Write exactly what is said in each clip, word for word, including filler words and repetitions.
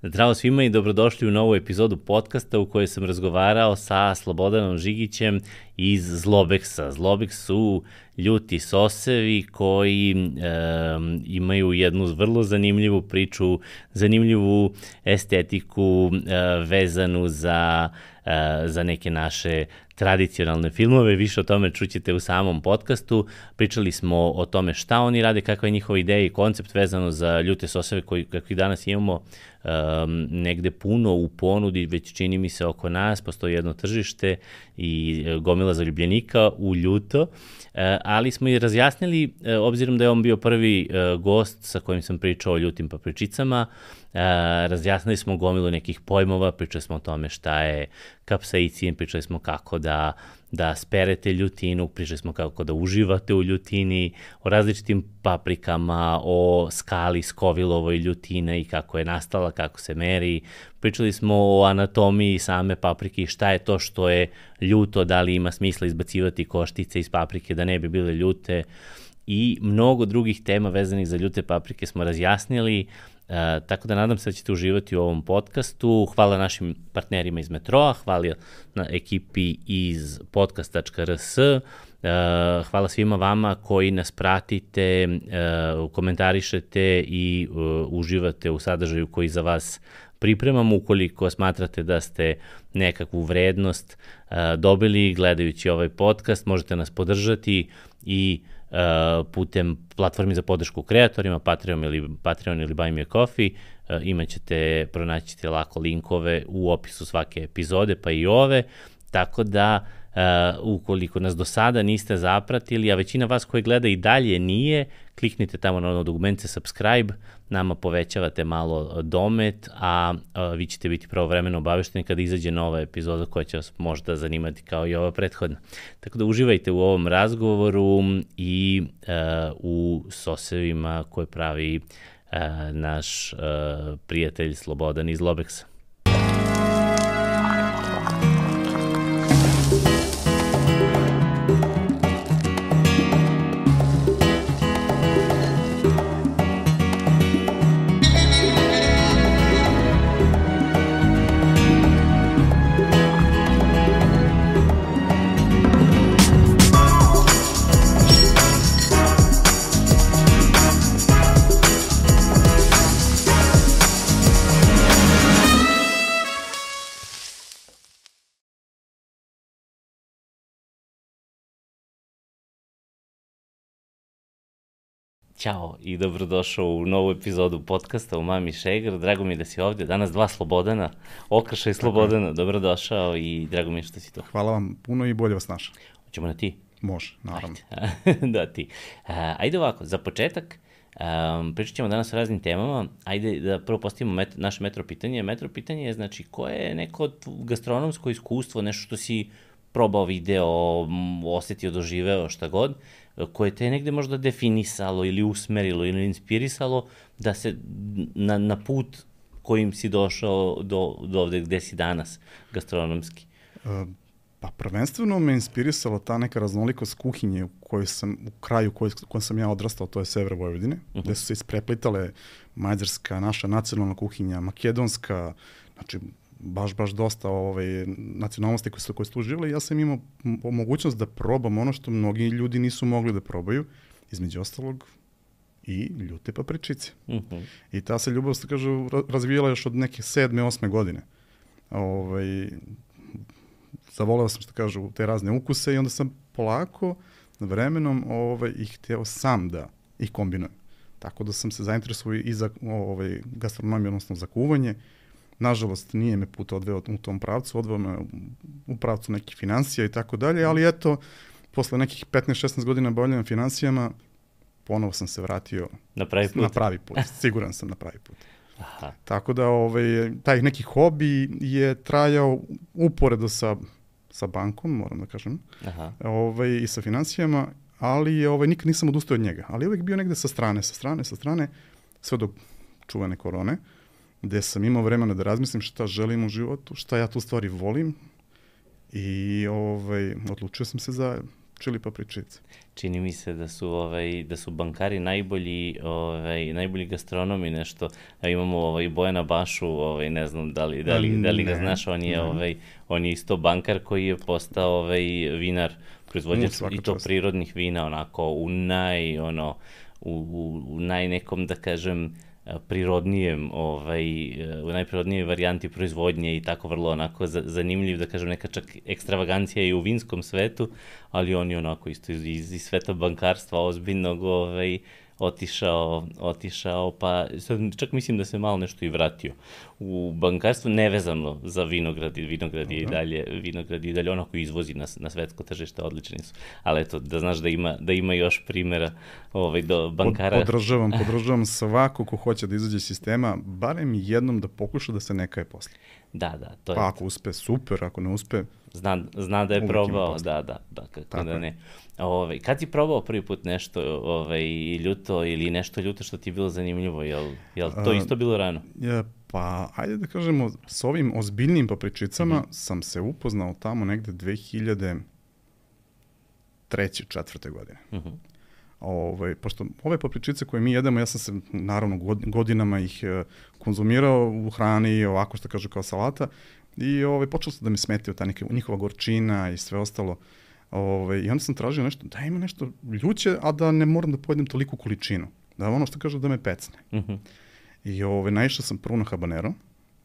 Zdravo svima i dobrodošli u novu epizodu podcasta u kojoj sam razgovarao sa Slobodanom Žigićem iz Zlobeksa. Zlobeks su ljuti sosevi koji e, imaju jednu vrlo zanimljivu priču, zanimljivu estetiku e, vezanu za, e, za neke naše tradicionalne filmove. Više o tome čućete u samom podcastu. Pričali smo o tome šta oni rade, kakva je njihova ideja i koncept vezano za ljute soseve koji, kakvi danas imamo um, negde puno u ponudi, već čini mi se oko nas, postoji jedno tržište i gomila zaljubljenika u ljuto, uh, ali smo i razjasnili, uh, obzirom da je on bio prvi uh, gost sa kojim sam pričao o ljutim papričicama, Uh, razjasnili smo gomilu nekih pojmova, pričali smo o tome šta je kapsaicin, pričali smo kako da, da sperete ljutinu, pričali smo kako da uživate u ljutini, o različitim paprikama, o skali Scovilleovoj ljutine i kako je nastala, kako se meri. Pričali smo o anatomiji same paprike i šta je to što je ljuto, da li ima smisla izbacivati koštice iz paprike da ne bi bile ljute i mnogo drugih tema vezanih za ljute paprike smo razjasnili. Uh, tako da nadam se da ćete uživati u ovom podcastu. Hvala našim partnerima iz Metroa, hvala na ekipi iz podcast tačka r s, uh, hvala svima vama koji nas pratite, uh, komentarišete i uh, uživate u sadržaju koji za vas pripremamo. Ukoliko smatrate da ste nekakvu vrednost uh, dobili gledajući ovaj podcast, možete nas podržati i Uh, putem platformi za podršku kreatorima, Patreon ili, Patreon ili Buy Me a Coffee, uh, imat ćete, pronaći ćete lako linkove u opisu svake epizode, pa i ove, tako da uh, ukoliko nas do sada niste zapratili, a većina vas koji gleda i dalje nije, kliknite tamo na ono dugmence subscribe, nama povećavate malo domet, a, a vi ćete biti pravovremeno obavešteni kada izađe nova epizoda koja će vas možda zanimati kao i ova prethodna. Tako da uživajte u ovom razgovoru i a, u sosevima koje pravi a, naš a, prijatelj Slobodan iz Zlobeksa. Ćao i dobrodošao u novu epizodu podcasta u Mami Šegr. Drago mi je da si ovdje. Danas dva Slobodana, Okršaj Slobodana. Dobrodošao i drago mi je što si to. Hvala vam puno i bolje vas našao. Hoćemo na ti? Može, naravno. Ajde. Da, ti. Uh, ajde ovako, za početak, um, pričat ćemo danas o raznim temama. Ajde da prvo postavimo met, naše metro pitanje. Metro pitanje je, znači, koje je neko gastronomsko iskustvo, nešto što si probao, video, osetio, doživeo, šta god, koje te je negde možda definisalo ili usmerilo ili inspirisalo da se na, na put kojim si došao do, do ovde gde si danas gastronomski? Uh, pa prvenstveno me inspirisala ta neka raznolikost kuhinje u kojoj sam, u kraju u kojem sam ja odrastao, to je sever Vojvodine, uh-huh. gde su se ispreplitale mađarska, naša nacionalna kuhinja, makedonska, znači baš, baš dosta ovaj, nacionalnosti koje su, koje su tu živjeli. Ja sam imao mogućnost da probam ono što mnogi ljudi nisu mogli da probaju, između ostalog i ljute papričice. Uh-huh. I ta se ljubav, se kažu, razvijala još od neke sedme, osme godine. Ovaj, zavoleo sam, što kažu, te razne ukuse i onda sam polako, vremenom, ovaj, ih hteo sam da ih kombinujem. Tako da sam se zainteresovao i za ovaj, gastronomiju, odnosno za kuvanje. Nažalost, nije me put odveo u tom pravcu, odveo me u pravcu nekih financija i tako dalje, ali eto, posle nekih petnaest šesnaest godina bavljanja financijama, ponovo sam se vratio na pravi put. Na pravi put. Siguran sam na pravi put. Aha. Tako da ovaj, taj neki hobi je trajao uporedo sa, sa bankom, moram da kažem, Aha. Ovaj, i sa financijama, ali je, ovaj, nikad nisam odustao od njega. Ali je uvijek bio negde sa strane, sa strane, sa strane, sve do čuvane korone, gde sam imao vremena da razmislim šta želim u životu, šta ja tu stvari volim i ovaj, odlučio sam se za čili papričice. Čini mi se da su ovaj da su bankari najbolji ovaj najbolji gastronomi nešto. A imamo ovaj Bojana Bašu, ovaj ne znam da li da li da li ga znaš, on je ovaj on je isto bankar koji je postao ovaj vinar, proizvođač i to čast. Prirodnih vina, onako u naj ono u, u, u naj nekom, da kažem, prirodnijem, ovaj, u najprirodnijoj varijanti proizvodnje i tako vrlo onako zanimljiv, da kažem, neka čak ekstravagancija i u vinskom svetu, ali on je onako isto iz, iz, iz sveta bankarstva ozbiljnog ovaj, otišao, otišao, pa čak mislim da se malo nešto i vratio u bankarstvo, nevezano za vinograd, i vinograd je i dalje, vinograd je i dalje onako izvozi na, na svetsko tržište, odlični su, ali eto, da znaš da ima, da ima još primjera ovaj, do bankara. Podržavam, podržavam svako ko hoće da izađe iz sistema, barem jednom da pokuša da se ne kaje posle. Da, da, to je. Pa ako uspe, super, ako ne uspe, Zna, zna da je probao, da, da, da, kako tako da ne. Ove, kad si probao prvi put nešto ove, ljuto ili nešto ljuto što ti je bilo zanimljivo, jel, jel to isto bilo rano? Je, pa, ajde da kažemo, s ovim ozbiljnim papričicama mm-hmm. sam se upoznao tamo negde dve hiljade treće četvrte godine. Mm-hmm. Ove, pošto ove papričice koje mi jedemo, ja sam se naravno godinama ih konzumirao u hrani, ovako što kažu kao salata, i ovaj, počelo se da mi smetio ta neka njihova gorčina i sve ostalo. Ovaj, I onda sam tražio nešto, da ima nešto ljuće, a da ne moram da pojedem toliku količinu. Da ono što kažu da me pecne. Mm-hmm. I ovaj, naišao sam prvo na habanero.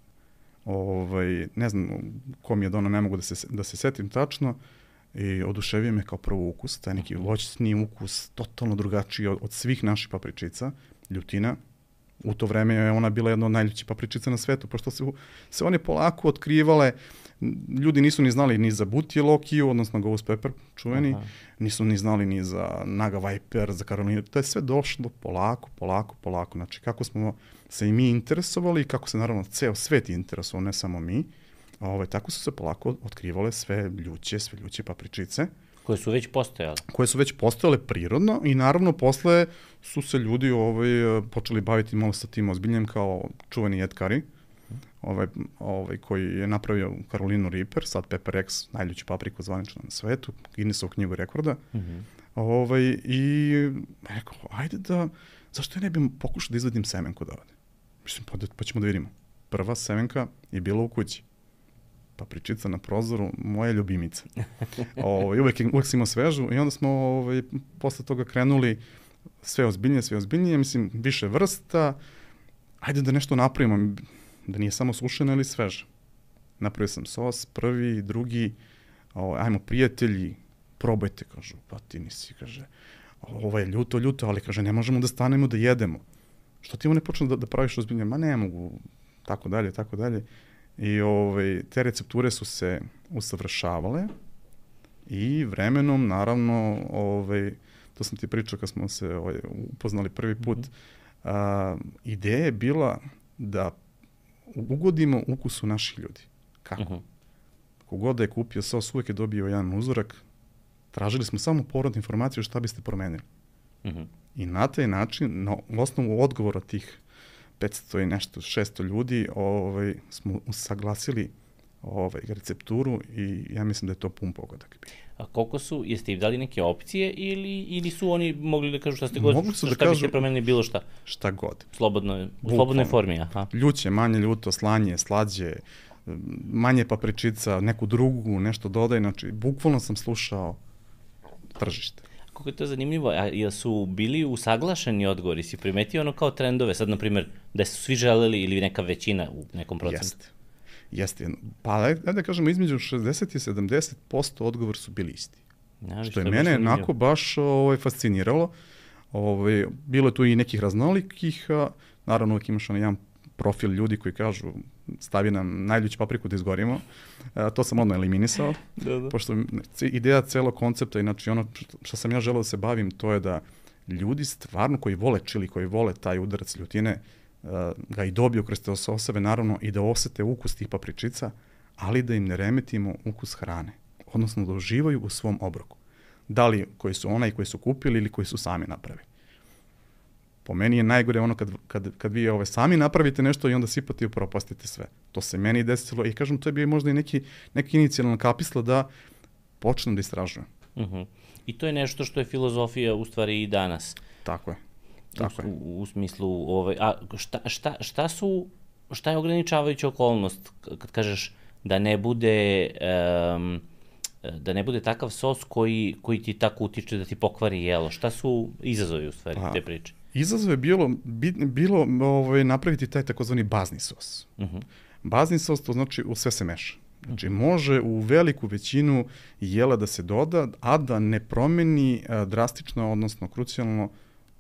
Ovaj, ne znam ko mi je dono, ne mogu da se, da se setim tačno. I oduševio me kao prvo ukus, taj neki voćni ukus, totalno drugačiji od, od svih naših papričica, ljutina. U to vreme je ona bila jedna od najljućih papričica na svetu, pošto se, se one polako otkrivale, ljudi nisu ni znali ni za Buti Lokiju, odnosno Ghost Pepper, čuveni, aha, nisu ni znali ni za Naga Viper, za Carolina, to je sve došlo polako, polako, polako, znači kako smo se i mi interesovali i kako se naravno ceo svet interesovao, ne samo mi, a ovaj, tako su se polako otkrivale sve ljuće, sve ljuće papričice. Koje su već postojale. Koje su već postojale prirodno i naravno posle su se ljudi ovaj, počeli baviti malo sa tim ozbiljnjem kao čuveni Ed Curry, ovaj, ovaj, koji je napravio Carolina Reaper, sad Pepper X, najljuću papriku zvanično na svetu, Guinnessovu knjigu rekorda. Mm-hmm. Ovaj, I rekao, ajde da, zašto ja ne bih pokušao da izvadim semenku da ovde? Mislim, pa, da, pa ćemo da vidimo. Prva semenka je bila u kući. Papričica na prozoru, moja ljubimica. O, uvek, uvek sam imao svežu i onda smo ovaj, posle toga krenuli sve ozbiljnije, sve ozbiljnije, mislim, više vrsta, ajde da nešto napravimo, da nije samo sušena ili sveža. Napravio sam sos, prvi, drugi, o, ajmo prijatelji, probajte, kažu, pa ti nisi, kaže, ovo je ljuto, ljuto, ali kaže, ne možemo da stanemo da jedemo. Što ti ovo ne počne da, da praviš ozbiljnije? Ma ne mogu, tako dalje, tako dalje. I ovaj, te recepture su se usavršavale i vremenom, naravno, ovaj, to sam ti pričao kad smo se ovaj, upoznali prvi put, mm-hmm. a, ideja je bila da ugodimo ukusu naših ljudi. Kako? Mm-hmm. Kogod da je kupio sos, uvek je dobio jedan uzorak, tražili smo samo povratnu informaciju šta biste promenili. Mm-hmm. I na taj način, na osnovu odgovora tih petsto i nešto, šesto ljudi, ovaj, smo usaglasili ovaj, recepturu i ja mislim da je to pun pogodak. A koliko su, jeste im dali neke opcije ili, ili su oni mogli da kažu šta ste god, mogli su šta da kažu, biste promenili bilo šta? Šta god. Slobodno, u slobodnoj formi, aha. Ljuće, manje ljuto, slanje, slađe, manje papričica, neku drugu, nešto dodaj, znači, bukvalno sam slušao tržište. Kako je to zanimljivo, a jel su bili usaglašeni odgovori, si primetio ono kao trendove, sad na primjer da su svi želeli ili neka većina u nekom procentu? Jeste, jeste. Pa ajde da kažemo između šezdeset i sedamdeset posto odgovor su bili isti. Ja, što je mene onako baš ovaj, fasciniralo. Ovaj, bilo je tu i nekih raznolikih, a, naravno uvijek imaš onaj jedan profil ljudi koji kažu stavi nam najljuću papriku da izgorimo. A, to sam odmah eliminisao, da, da. Pošto ideja celog koncepta, inače ono što sam ja želeo da se bavim, to je da ljudi stvarno koji vole čili, koji vole taj udarac ljutine, a, ga i dobiju kroz te soseve, naravno, i da osete ukus tih papričica, ali da im ne remetimo ukus hrane, odnosno da uživaju u svom obroku. Da li koji su onaj koji su kupili ili koji su sami napravili. Po meni je najgore ono kad, kad, kad vi ove sami napravite nešto i onda sipate i propastite sve. To se meni desilo i kažem, to je bio možda i neki, neki inicijalna kapisla da počnem da istražujem. Uh-huh. I to je nešto što je filozofija u stvari i danas. Tako je. Tako u, je. u, u smislu, ovaj, a šta, šta, šta su, šta je ograničavajuća okolnost kad kažeš da ne bude, um, da ne bude takav sos koji, koji ti tako utiče da ti pokvari jelo? Šta su izazovi u stvari pa, te priče? Izazov je bilo, bi, bilo ovaj, napraviti taj takozvani bazni sos. Uh-huh. Bazni sos to znači u sve se meša. Znači, može u veliku većinu jela da se doda, a da ne promeni a, drastično, odnosno krucijalno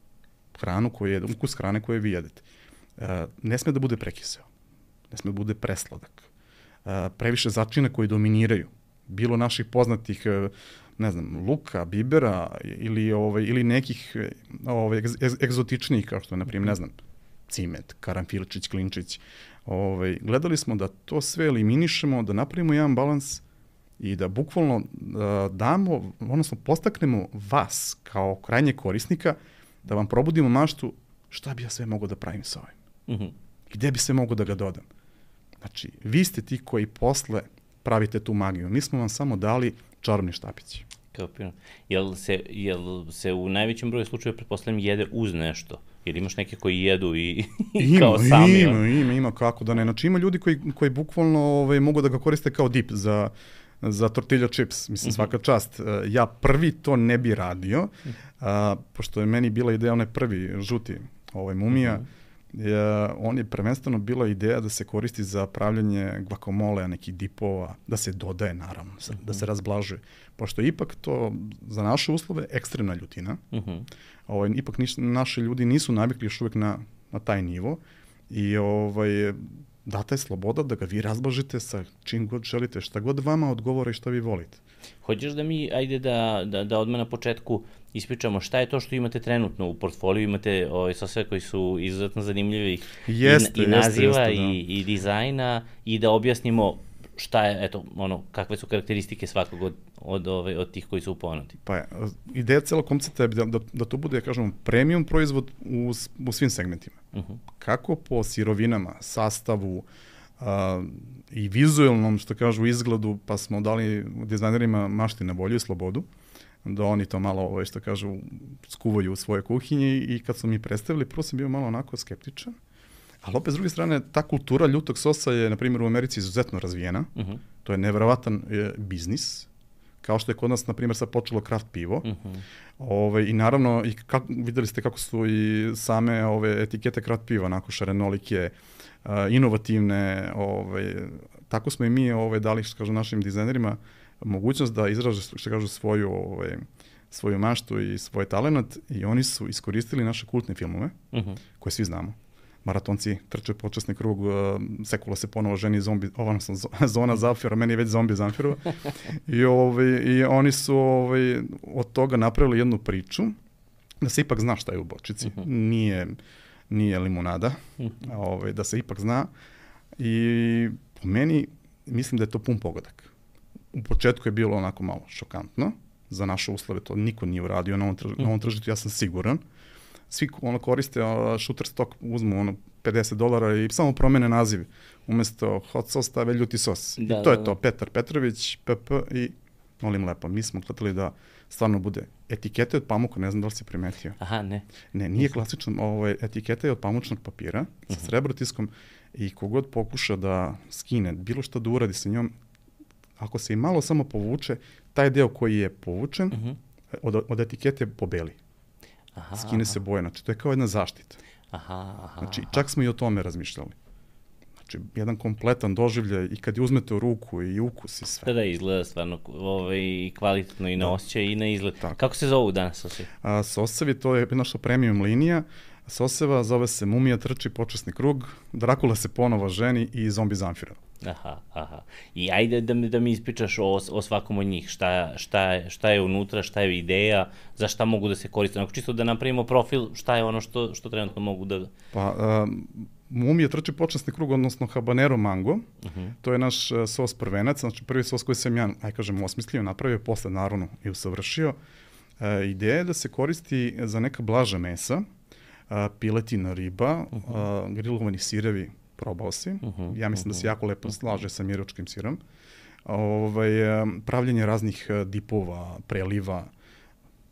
hranu koju jede, ukus hrane koje vi jedete. A, ne sme da bude prekiseo, ne sme da bude presladak, a, previše začina koji dominiraju. Bilo naših poznatih, ne znam, luka, bibera ili, ovaj, ili nekih ovaj, egzotičnijih, kao što je, na primjer, ne znam, cimet, karanfilčić, klinčić. Ovaj, gledali smo da to sve eliminišemo, da napravimo jedan balans i da bukvalno da damo, odnosno postaknemo vas kao krajnje korisnika, da vam probudimo maštu šta bi ja sve mogao da pravim sa ovim. Mm-hmm. Gde bi se mogao da ga dodam. Znači, vi ste ti koji posle pravite tu magiju. Mi smo vam samo dali čarobni štapić. Kapiram. Jel se, jel se u najvećem broju slučajeva, pretpostavljam, jede uz nešto? Jer imaš neke koji jedu i, i ima, kao sami? Ima, ima, ima, kako da ne. Znači, ima ljudi koji, koji bukvalno ovaj, mogu da ga koriste kao dip za, za tortilla chips. Mislim, svaka čast. Ja prvi to ne bi radio, a, pošto je meni bila ideja onaj prvi žuti ovaj, mumija. Je, on je prvenstveno bila ideja da se koristi za pravljanje guacamole, nekih dipova, da se dodaje naravno, uh-huh. da se razblažuje. Pošto ipak to za naše uslove ekstremna ljutina. Uh-huh. Ovaj, ipak niš, naši ljudi nisu navikli još uvek na, na taj nivo i ovaj, data je sloboda da ga vi razblažite sa čim god želite, šta god vama odgovore i šta vi volite. Hoćeš da mi, ajde da, da, da odmah na početku ispričamo šta je to što imate trenutno u portfoliju, imate ovaj, sasve koji su izuzetno zanimljivi jeste, i, i naziva jeste, jeste, i, i dizajna i da objasnimo šta je, eto, ono, kakve su karakteristike svakog od, od, ove, od tih koji su u ponudi. Pa ideja celog koncepta je da, da, da to bude, kažemo, premium proizvod u, u svim segmentima. Uh-huh. Kako po sirovinama, sastavu, Uh, i vizuelnom, što kažu, izgledu, pa smo dali dizajnerima mašti na volju i slobodu, da oni to malo, ovaj, što kažu, skuvaju u svoje kuhinje i kad su mi predstavili, prvo sam bio malo onako skeptičan, ali opet s druge strane, ta kultura ljutog sosa je, na primjer, u Americi izuzetno razvijena, uh-huh. to je neverovatan je, biznis, kao što je kod nas, na primjer, sad počelo kraft pivo, uh-huh. ove, i naravno, i kak, videli ste kako su i same ove etikete kraft piva, onako šarenolike, Uh, inovativne, ovaj, tako smo i mi ovaj, dali, što kažu, našim dizajnerima mogućnost da izraže, što kažu, svoju, ovaj, svoju maštu i svoj talenat i oni su iskoristili naše kultne filmove, uh-huh. koje svi znamo. Maratonci trče počasni krug, uh, Sekula se ponovo ženi zombi, ova sam zona Zamfira, meni je već zombi Zamfirova. I, ovaj, I oni su ovaj, od toga napravili jednu priču, da se ipak zna šta je u bočici. Uh-huh. Nije... nije limunada, mm-hmm. ovaj, da se ipak zna i po meni mislim da je to pun pogodak. U početku je bilo onako malo šokantno, za naše uslove to niko nije uradio na ovom, trž- mm-hmm. na ovom tržištu, ja sam siguran. Svi ono koriste uh, Shutterstock, uzmu ono pedeset dolara i samo promene naziv. Umesto hot sauce stave ljuti sos. Da, I to da, je to, da. Petar Petrović, P P i molim lepo, mi smo gledali da stvarno bude etikete od pamuka, ne znam da li si primetio. Aha, ne. Ne, nije klasično, ovo je etiketa je od pamučnog papira sa uh-huh. srebrotiskom i kogod pokuša da skine, bilo što da uradi sa njom, ako se i malo samo povuče, taj deo koji je povučen uh-huh. od, od etikete pobeli. Aha, skine aha. se boje, znači to je kao jedna zaštita. Aha, aha, znači čak smo i o tome razmišljali. Znači, jedan kompletan doživljaj i kad je uzmete u ruku i ukus i sve. Da, da, izgleda stvarno ovaj, kvalitetno i na osjećaj i na izgled. Tako. Kako se zovu danas sosevi? A, sosevi, to je naša premium linija. Soseva zove se Mumija trči počasni krug, Drakula se ponovo ženi i zombi Zamfira. Aha, aha. I ajde da mi, da mi ispričaš o, o svakom od njih. Šta, šta, šta je unutra, šta je ideja, za šta mogu da se koriste. Onako čisto da napravimo profil, šta je ono što, što trenutno mogu da... Pa... Um, Mumija trči počasni krug, odnosno habanero mango. Uh-huh. To je naš uh, sos prvenac, znači prvi sos koji sam ja, aj kažem, osmislio, napravio, posle naravno i usavršio. Uh, ideja je da se koristi za neka blaža mesa, uh, piletina riba, uh-huh. uh, grilovani sirevi, probao si. Uh-huh. Ja mislim uh-huh. da se jako lepo slaže sa miročkim sirom. Ovaj, uh, pravljenje raznih uh, dipova, preliva,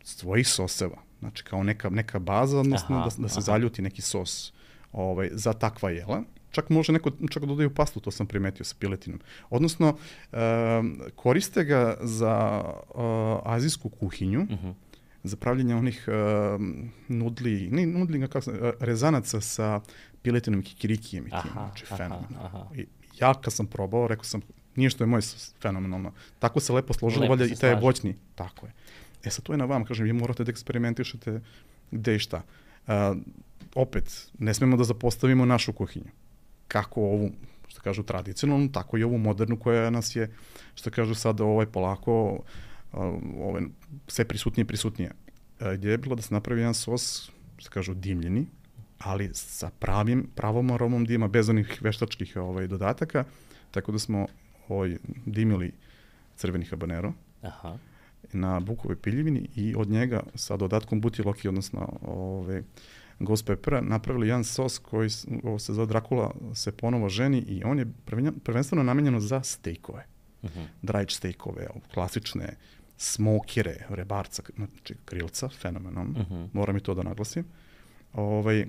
svojih soseva, znači kao neka, neka baza, odnosno aha, da, da se aha. zaljuti neki sos ovaj, za takva jela. Čak može neko čak dodaju pastu, to sam primetio sa piletinom. Odnosno, uh, koriste ga za uh, azijsku kuhinju, uh-huh. za pravljenje onih uh, nudli, ne nudli, kako sam, uh, rezanaca sa piletinom i kikirikijem i tim, znači fenomenalno. I ja kad sam probao, rekao sam, nije što je moj sos, fenomenalno. Tako se lepo složilo, valjda i taj je voćni. Tako je. E sad to je na vam, kažem, vi morate da eksperimentišete gde i šta. Uh, opet, ne smemo da zapostavimo našu kuhinju. Kako ovu, što kažu, tradicionalnu, tako i ovu modernu koja nas je, što kažu sad, ovaj polako, uh, ovaj, sve prisutnije i prisutnije. Uh, gdje je bilo da se napravi jedan sos, što kažu, dimljeni, ali sa pravim, pravom aromom dima, bez onih veštačkih ovaj, dodataka, tako da smo ovaj, dimili crveni habanero. Aha. Na bukovoj piljevini i od njega sa dodatkom buti loki, odnosno ove, ghost peppera, napravili jedan sos koji ovo se zove Dracula se ponovo ženi i on je prvenstveno namenjeno za stejkove. Uh-huh. Dried stejkove, klasične smokere, rebarca, znači krilca, fenomenalno. Uh-huh. Moram i to da naglasim. Ovaj,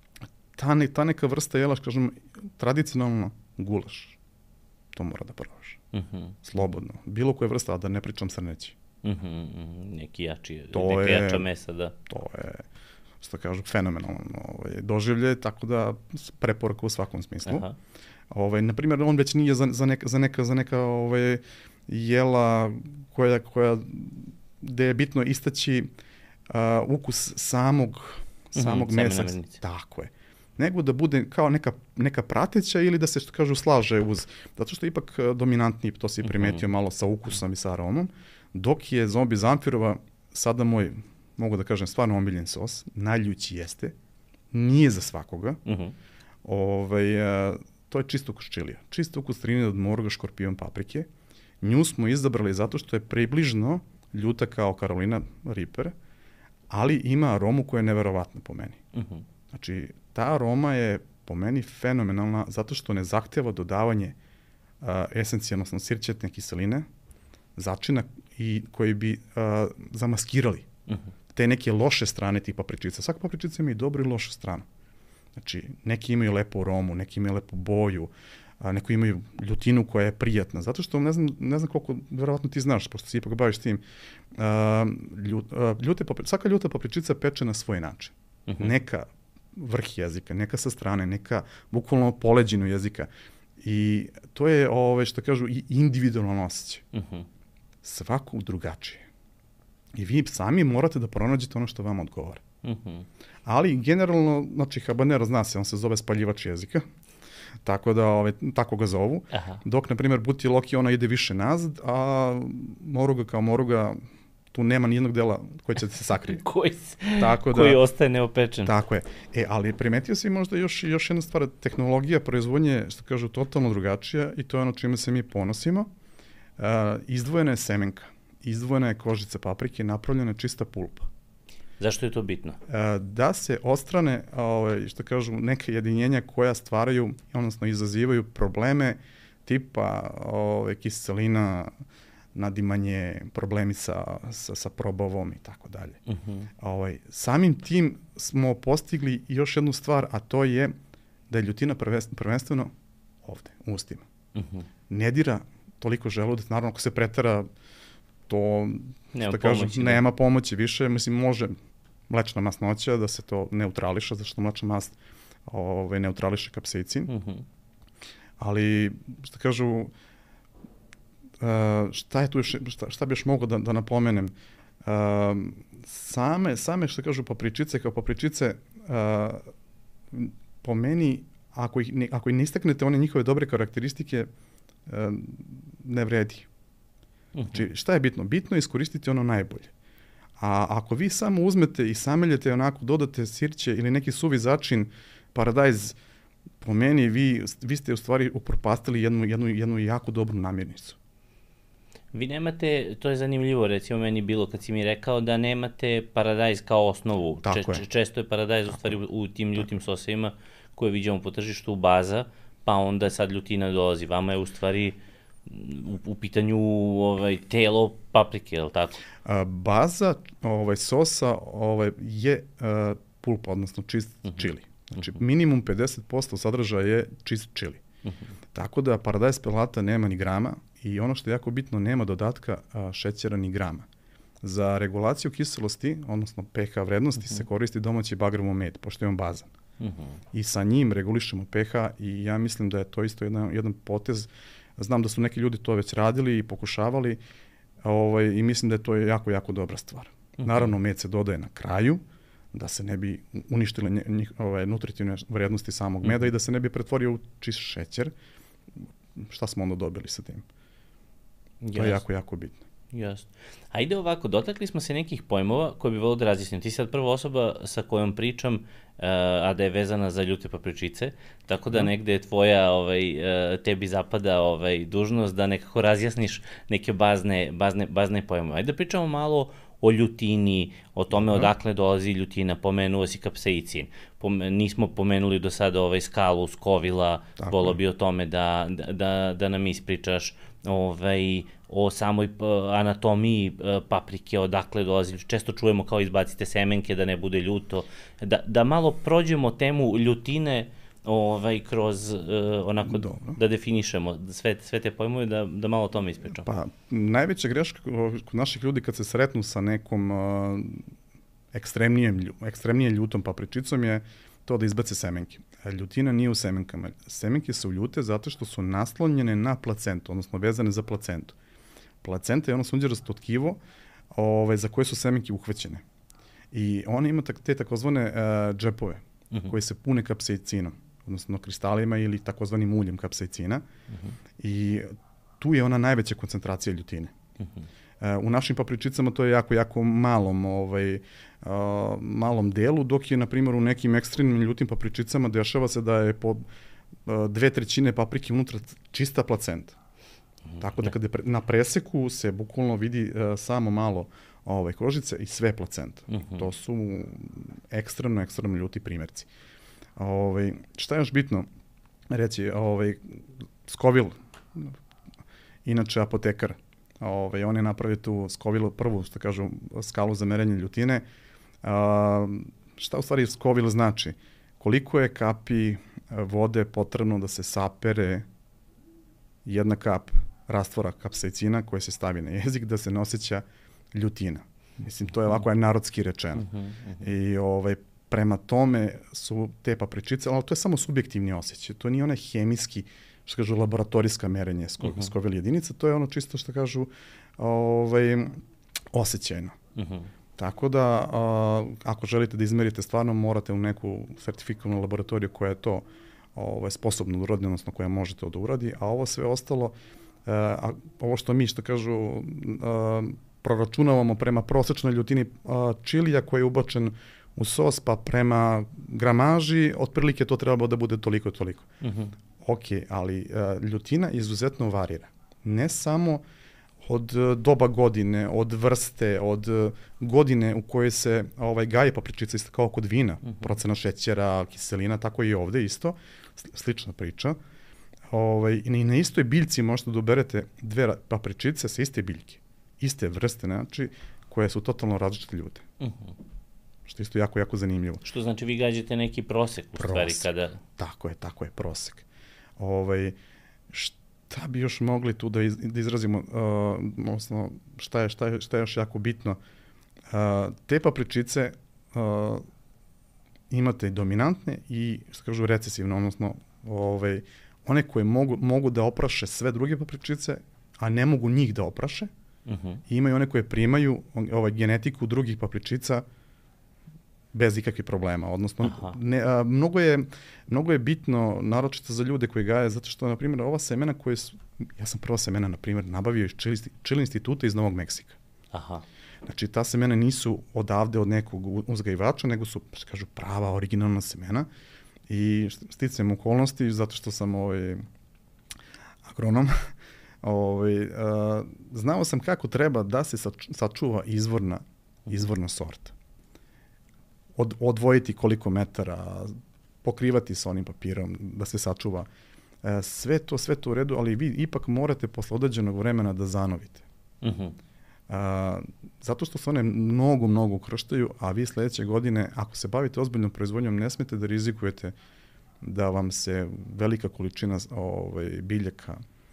ta, ne, ta neka vrsta jela, kažem, tradicionalno gulaš. To mora da probaš. Uh-huh. Slobodno. Bilo koja vrsta, a da ne pričam srneći. Mm-hmm, neki jači, to neka je, jača mesa, da. To je, što kažu, fenomenalno ovaj, doživlje, tako da preporuka u svakom smislu. Aha. Ovaj, na primjer, on već nije za, za neka, za neka, za neka ovaj, jela koja, koja, gde je bitno istaći uh, ukus samog, samog mm-hmm, mesa. Tako je. Nego da bude kao neka, neka prateća ili da se, što kažu, slaže uz, zato što je ipak dominantniji, to si primetio mm-hmm. malo sa ukusom i sa aromom, dok je zombi zamfirova sada moj, mogu da kažem, stvarno omiljen sos, najljući jeste, nije za svakoga, uh-huh. ovaj, a, to je čisto ukus čilija, čisto ukus trine od moruga, škorpion, paprike. Nju smo izabrali zato što je približno ljuta kao Carolina Reaper, ali ima aromu koja je neverovatna po meni. Uh-huh. Znači, ta aroma je po meni fenomenalna zato što ne zahteva dodavanje a, esencijalno sirćetne kiseline, začina i koji bi uh, zamaskirali uh-huh. te neke loše strane tih papričica. Svaka papričica ima i dobru i lošu stranu. Znači, neki imaju lepu aromu, neki imaju lepu boju, a neki imaju ljutinu koja je prijatna. Zato što, ne znam, ne znam koliko, verovatno ti znaš, pošto se ipak baviš tim, uh, ljut, uh, ljute papričice, svaka ljuta papričica peče na svoj način. Uh-huh. Neka vrh jezika, neka sa strane, neka bukvalno poleđinu jezika. I to je, ove, što kažu, i individualno osjećaj. Uh-huh. Svako drugačije. I vi sami morate da pronađete ono što vam odgovara. Uh-huh. Ali generalno, znači habanero zna se, on se zove spaljivač jezika, tako da ove, tako ga zovu. Aha. Dok, na primjer, buti loki, ona ide više nazad, a moruga kao moruga, tu nema nijednog dela koji će da se sakrije. koji, tako koji da, ostaje neopečen. Tako je. E, ali primetio si možda još, još jedna stvar, tehnologija proizvodnje, što kažu, totalno drugačija i to je ono čime se mi ponosimo. Uh, izdvojena je semenka, izdvojena je kožica paprike, napravljena je čista pulpa. Zašto je to bitno? Uh, da se odstrane, ovaj, što kažu, neke jedinjenja koja stvaraju, odnosno izazivaju probleme tipa ovaj, kiselina, nadimanje, problemi sa, sa, sa probavom i tako dalje. Ovaj, samim tim smo postigli još jednu stvar, a to je da je ljutina prvenstveno ovde, u ustima. Uh-huh. Ne dira toliko želudac, naravno ako se pretera, to nema, što kažem, pomoći, nema pomoći više, mislim može mlečna masnoća da se to neutrališa, zašto mlečna mast ovaj, neutrališe kapsaicin. Uh-huh. Ali, što kažu, Uh, šta je tu još, šta, šta bi još mogao da, da napomenem? Uh, same, same, što kažu, papričice, kao papričice, uh, po meni, ako ih, ne, ako ih ne istaknete one njihove dobre karakteristike, uh, ne vredi. Uh-huh. Znači, šta je bitno? Bitno je iskoristiti ono najbolje. A ako vi samo uzmete i sameljete onako, dodate sirće ili neki suvi začin, paradajz, po meni, vi, vi ste u stvari upropastili jednu, jednu, jednu jako dobru namirnicu. Vi nemate, to je zanimljivo, recimo meni bilo kad si mi rekao da nemate paradajz kao osnovu. Tako Če, je. Često je paradajz Tako. u stvari u, u tim ljutim sosevima koje vidimo po tržištu baza, pa onda sad ljutina dolazi. Vama je u stvari u, u pitanju ovaj, telo paprike, je li tako? A, baza ovaj, sosa ovaj, je a, pulpa, odnosno čist uh -huh. čili. Znači, uh -huh. minimum pedeset posto sadržaja je čist čili. Uh -huh. Tako da paradajz pelata nema ni grama i ono što je jako bitno, nema dodatka a, šećera ni grama. Za regulaciju kiselosti, odnosno pH vrednosti, uh -huh. se koristi domaći bagramo med, pošto je on bazan. Uh -huh. I sa njim regulišemo pH i ja mislim da je to isto jedan, jedan potez. Znam da su neki ljudi to već radili i pokušavali ovaj, i mislim da je to jako, jako dobra stvar. Uh -huh. Naravno, med se dodaje na kraju, da se ne bi uništile nje, nje, ove, nutritivne vrednosti samog meda uh -huh. i da se ne bi pretvorio u čist šećer. Šta smo onda dobili sa tim? Yes. To je jako, jako bitno. Jasno. Ajde ovako, dotakli smo se nekih pojmova koje bi volio da razjasnim. Ti si sad prva osoba sa kojom pričam, uh, a da je vezana za ljute papričice, tako da negde je tvoja, ovaj, uh, tebi zapada ovaj, dužnost da nekako razjasniš neke bazne, bazne, bazne pojmove. Ajde da pričamo malo o ljutini, o tome odakle dolazi ljutina, pomenuo si kapsaicin. Pome, nismo pomenuli do sada ovaj skalu Scovilla, volio bi o tome da, da, da, da nam ispričaš ovaj, o samoj anatomiji paprike, odakle dolazi. Često čujemo kao izbacite semenke da ne bude ljuto. Da, da malo prođemo temu ljutine ovaj, kroz uh, onako Dobro. Da definišemo sve, sve te pojmove, da, da malo o tome ispričamo. Pa, najveća greška kod naših ljudi kad se sretnu sa nekom uh, ekstremnijem, ekstremnije ljutom papričicom je to da izbace semenke. Ljutina nije u semenkama. Semenke su ljute zato što su naslonjene na placentu, odnosno vezane za placentu. Placenta je ono sunđerasto tkivo ovaj, za koje su semenke uhvaćene. I ona ima te takozvane uh, džepove uh -huh. koje se pune kapsaicinom, odnosno kristalima ili takozvanim uljem kapsaicina. Uh -huh. I tu je ona najveća koncentracija ljutine. Uh -huh. uh, u našim papričicama to je jako, jako malom, ovaj, uh, malom delu, dok je, na primjer, u nekim ekstremnim ljutim papričicama dešava se da je po uh, dve trećine paprike unutra čista placenta. Tako da kada je pre, na preseku se bukvalno vidi uh, samo malo ovaj, kožice i sve placenta. Uh -huh. To su ekstremno, ekstremno ljuti primjerci. Ovaj, šta je još bitno reći? Ovaj, Scoville, inače apotekar, ovaj, on je napravio tu Scoville prvu, što kažu, skalu za merenje ljutine. Uh, šta u stvari Scoville znači? Koliko je kapi vode potrebno da se sapere jedna kap rastvora kapsaicina koje se stavi na jezik da se ne osjeća ljutina. Mislim, to je ovako je narodski rečeno. Uh -huh, uh -huh. I ovaj, prema tome su te papričice, ali to je samo subjektivni osjećaj. To nije onaj hemijski, što kažu, laboratorijska merenje Scoville uh -huh. jedinica, to je ono čisto što kažu ovaj, osjećajno. Uh -huh. Tako da, a, ako želite da izmerite stvarno, morate u neku sertifikovanu laboratoriju koja je to ovaj, sposobno da uradi, odnosno koja može to da uradi, a ovo sve ostalo, a, ovo što mi, što kažu, a, proračunavamo prema prosečnoj ljutini a, čilija koji je ubačen u sos, pa prema gramaži, otprilike to treba da bude toliko i toliko. Uh -huh. Ok, ali a, ljutina izuzetno varira. Ne samo od doba godine, od vrste, od godine u kojoj se ovaj, gaje papričica, isto kao kod vina, uh -huh. procena šećera, kiselina, tako i ovde isto, slična priča. Ovaj, I na istoj biljci možete da uberete dve papričice sa iste biljke, iste vrste, znači, koje su totalno različite ljute. Uh -huh. Što je isto jako, jako zanimljivo. Što znači vi gađate neki prosek u prosek. Stvari kada... Tako je, tako je, prosek. Ovaj, šta bi još mogli tu da, iz, da izrazimo, uh, odnosno šta je, šta, je, šta je još jako bitno? Uh, te papričice uh, imate dominantne i, što kažu, recesivne, odnosno ovaj, one koje mogu, mogu da opraše sve druge papričice, a ne mogu njih da opraše. Uh -huh. I imaju one koje primaju ovaj, genetiku drugih papričica bez ikakvih problema. Odnosno, ne, a, mnogo, je, mnogo je bitno, naročito za ljude koji gaje, zato što, na primjer, ova semena koje su, ja sam prva semena, na primjer, nabavio iz Čili, Čili instituta iz Novog Meksika. Aha. Znači, ta semena nisu odavde od nekog uzgajivača, nego su, što kažu, prava, originalna semena. I sticajem okolnosti, zato što sam ovaj, agronom, ovaj, a, znao sam kako treba da se sačuva izvorna, izvorna sorta. Od, odvojiti koliko metara, pokrivati sa onim papirom, da se sačuva E, sve to, sve to u redu, ali vi ipak morate posle određenog vremena da zanovite. Mhm. A, zato što se one mnogo, mnogo ukrštaju, a vi sledeće godine, ako se bavite ozbiljnom proizvodnjom, ne smete da rizikujete da vam se velika količina ovaj, biljaka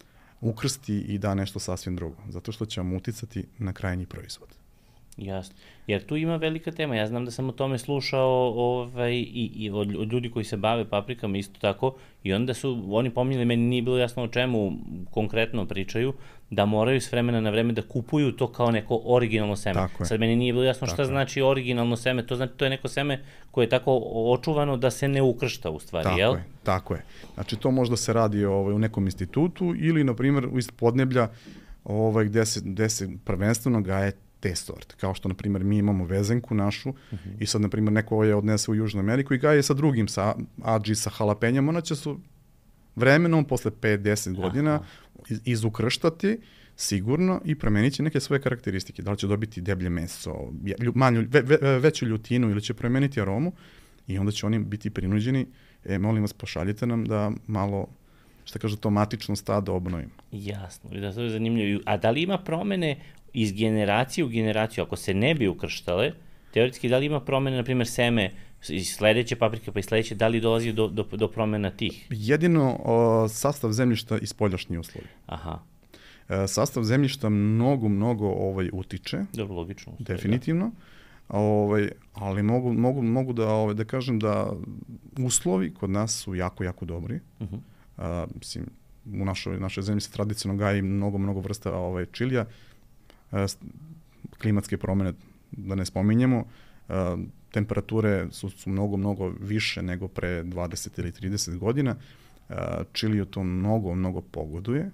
ukrsti i da nešto sasvim drugo, zato što će vam uticati na krajnji proizvod. Jasno. Jer tu ima velika tema. Ja znam da sam o tome slušao ovaj, i, i od ljudi koji se bave paprikama isto tako i onda su oni pominjali, meni nije bilo jasno o čemu konkretno pričaju, da moraju s vremena na vreme da kupuju to kao neko originalno seme. Tako je. Sad meni nije bilo jasno šta Tako znači originalno seme. To znači to je neko seme koje je tako očuvano da se ne ukršta u stvari, tako jel? Tako je, tako je. Znači to možda se radi ovaj, u nekom institutu ili, na primjer, iz podneblja ovaj, gde, se, gde se prvenstveno gaje te sorte. Kao što, na primjer, mi imamo vezenku našu uh-huh. i sad, na primjer, neko je odnese u Južnu Ameriku i gaje sa drugim, sa adži, sa halapenjama, ona će su vremenom, posle pet do deset godina, iz, izukrštati sigurno i promenit će neke svoje karakteristike. Da li će dobiti deblje meso, manju, ve, ve, veću ljutinu ili će promeniti aromu i onda će oni biti prinuđeni, e, molim vas, pošaljite nam da malo, šta kažu, to matično stado obnovimo. Jasno, i da to je zanimljivo. A da li ima promene iz generacije u generaciju, ako se ne bi ukrštale, teoretski da li ima promene, na primjer, seme iz sledeće paprike pa i sledeće, da li dolazi do, do, do promena tih? Jedino o, sastav zemljišta i spoljašnji uslovi. Aha. E, sastav zemljišta mnogo, mnogo ovaj, utiče. Dobro, logično. Definitivno. Da. Ovaj, ali mogu, mogu, mogu da, ovaj, da kažem da uslovi kod nas su jako, jako dobri. Uh-huh. A, mislim, u našoj, našoj zemlji se tradicionalno gaji mnogo, mnogo vrsta ovaj, čilija. A, klimatske promene, da ne spominjemo, a, temperature su, su mnogo, mnogo više nego pre dvadeset ili trideset godina. A, čiliju to mnogo, mnogo pogoduje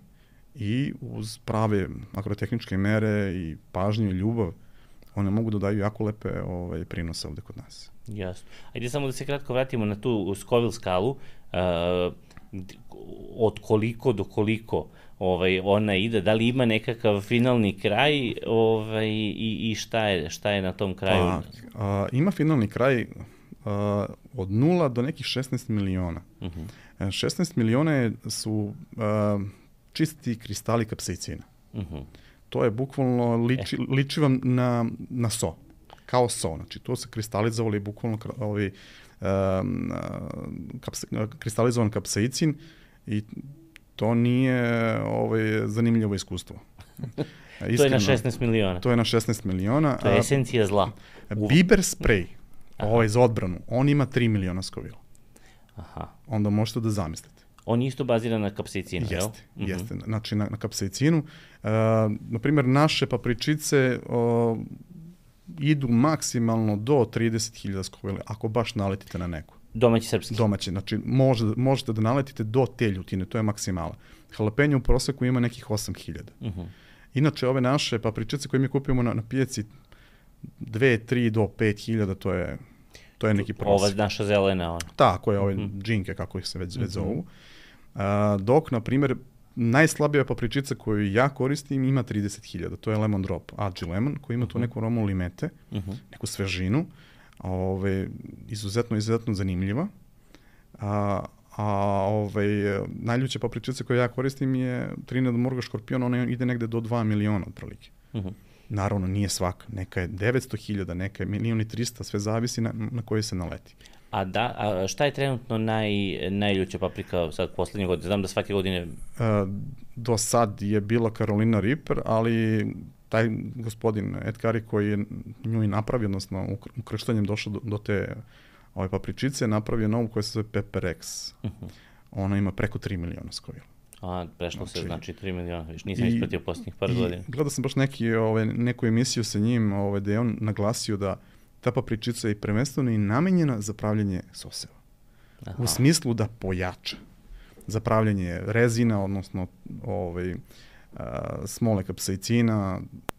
i uz prave agrotehničke mere i pažnju i ljubav one mogu da daju jako lepe ovaj, prinose ovde kod nas. Jasno. Ajde samo da se kratko vratimo na tu Scoville skalu. Uh, od koliko do koliko ovaj, ona ide, da li ima nekakav finalni kraj ovaj, i, i šta, je, šta je na tom kraju? Pa, a, ima finalni kraj a, od nula do nekih šesnaest miliona. Uh-huh. šesnaest miliona je, su a, čisti kristali kapsaicina. Uh-huh. To je bukvalno, liči, e. liči vam na, na so, kao so. Znači, to se kristalizovali bukvalno ovi, um, kapsa, kristalizovan kapsaicin i to nije ovaj, zanimljivo iskustvo. Iskreno, to je na šesnaest miliona. To je na šesnaest miliona. To je esencija zla. Uh, Biber spray, ovaj za odbranu, on ima tri miliona Scoville. Aha. Onda možete da zamislite. On je isto baziran na kapsaicinu, jel? Jeste, uh-huh. jeste. Znači, na, na kapsaicinu. Uh, naprimjer, naše papričice uh, idu maksimalno do trideset hiljada Scoville, ako baš naletite na neku. Domaći srpski? Domaći, znači može, možete da naletite do te ljutine, to je maksimala. Jalapenjo u proseku ima nekih osam hiljada. Uh-huh. Inače, ove naše papričice koje mi kupimo na, na pijaci dve, tri do pet hiljada, to je, to je neki prosek. Ova naša zelena, ona. Tako je, ove uh-huh. džinke, kako ih se već, već zovu. Uh-huh. A, dok, na primjer, najslabija papričica koju ja koristim ima trideset hiljada, to je Lemon Drop, Adži Lemon, koji ima tu neku aromu limete, uh-huh. neku svežinu, ove, izuzetno, izuzetno zanimljiva. A, a ove, najljuća papričica koju ja koristim je Trinidad Morga Škorpion, ona ide negde do dva miliona otprilike. Uh-huh. Naravno, nije svaka, neka je devetsto hiljada, neka je milion i trista, sve zavisi na, na koji se naleti. A, da, a šta je trenutno naj, najljuća paprika sad poslednje godine? Znam da svake godine... E, do sad je bila Carolina Reaper, ali taj gospodin Ed Carey koji je nju i napravio, odnosno ukrštanjem došao do, do te ove papričice, napravio novu koja se zove Pepper X. Uh-huh. Ona ima preko tri miliona Scoville. A, prešlo znači, se, znači tri miliona, viš, nisam ispratio posljednjih par godina. Gledao sam baš neki, ove, neku emisiju sa njim, ove, gde je on naglasio da ta papričica je prvenstveno i namenjena za pravljanje soseva. Aha. U smislu da pojača za pravljanje rezina, odnosno ovaj, a, smole kapsaicina,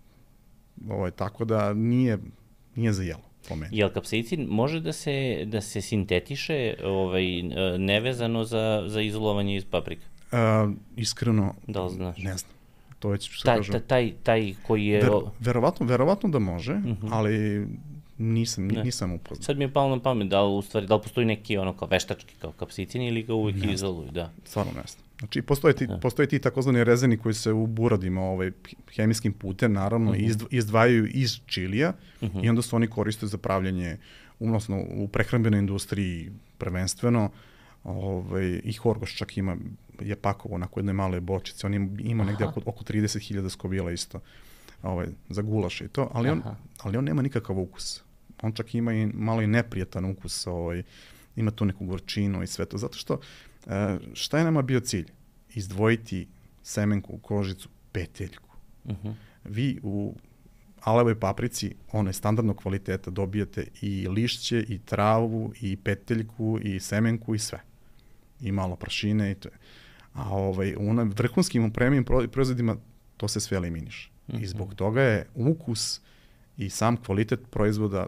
ovaj, tako da nije, nije za jelo po meni. Jel kapsaicin može da se, da se sintetiše ovaj, nevezano za, za izolovanje iz paprika? A, iskreno, da li znaš? Ne znam. To već što taj, kažem. Taj, taj koji je... Ver, verovatno, verovatno da može, uh-huh. ali nisam, ne. nisam upoznao. Sad mi je palo na pamet, da li, u stvari, da li postoji neki ono kao veštački, kao kapsicin ili ga uvijek ne izoluju, da? Stvarno ne znam. Znači, postoje ti, postoje ti takozvani rezeni koji se u buradima ovaj, hemijskim putem, naravno, uh -huh. izdvajaju iz čilija uh -huh. i onda se oni koriste za pravljanje, odnosno u prehrambenoj industriji prvenstveno, ovaj, i Horgoš čak ima, je pakovo onako jednoj male bočice, on ima negde oko, oko trideset hiljada skobila isto ovaj, za gulaš i to, ali on, ali on nema nikakav ukus. On čak ima i malo i neprijatan ukus, ovaj, ima tu neku gorčinu i sve to, zato što šta je nama bio cilj? Izdvojiti semenku, kožicu, peteljku. Uh -huh. Vi u alavoj paprici, one standardnog kvaliteta, dobijete i lišće, i travu, i peteljku, i semenku, i sve. I malo prašine i to je. A ovaj, u onom vrhunskim premium proizvodima to se sve eliminiš. Uh -huh. I zbog toga je ukus i sam kvalitet proizvoda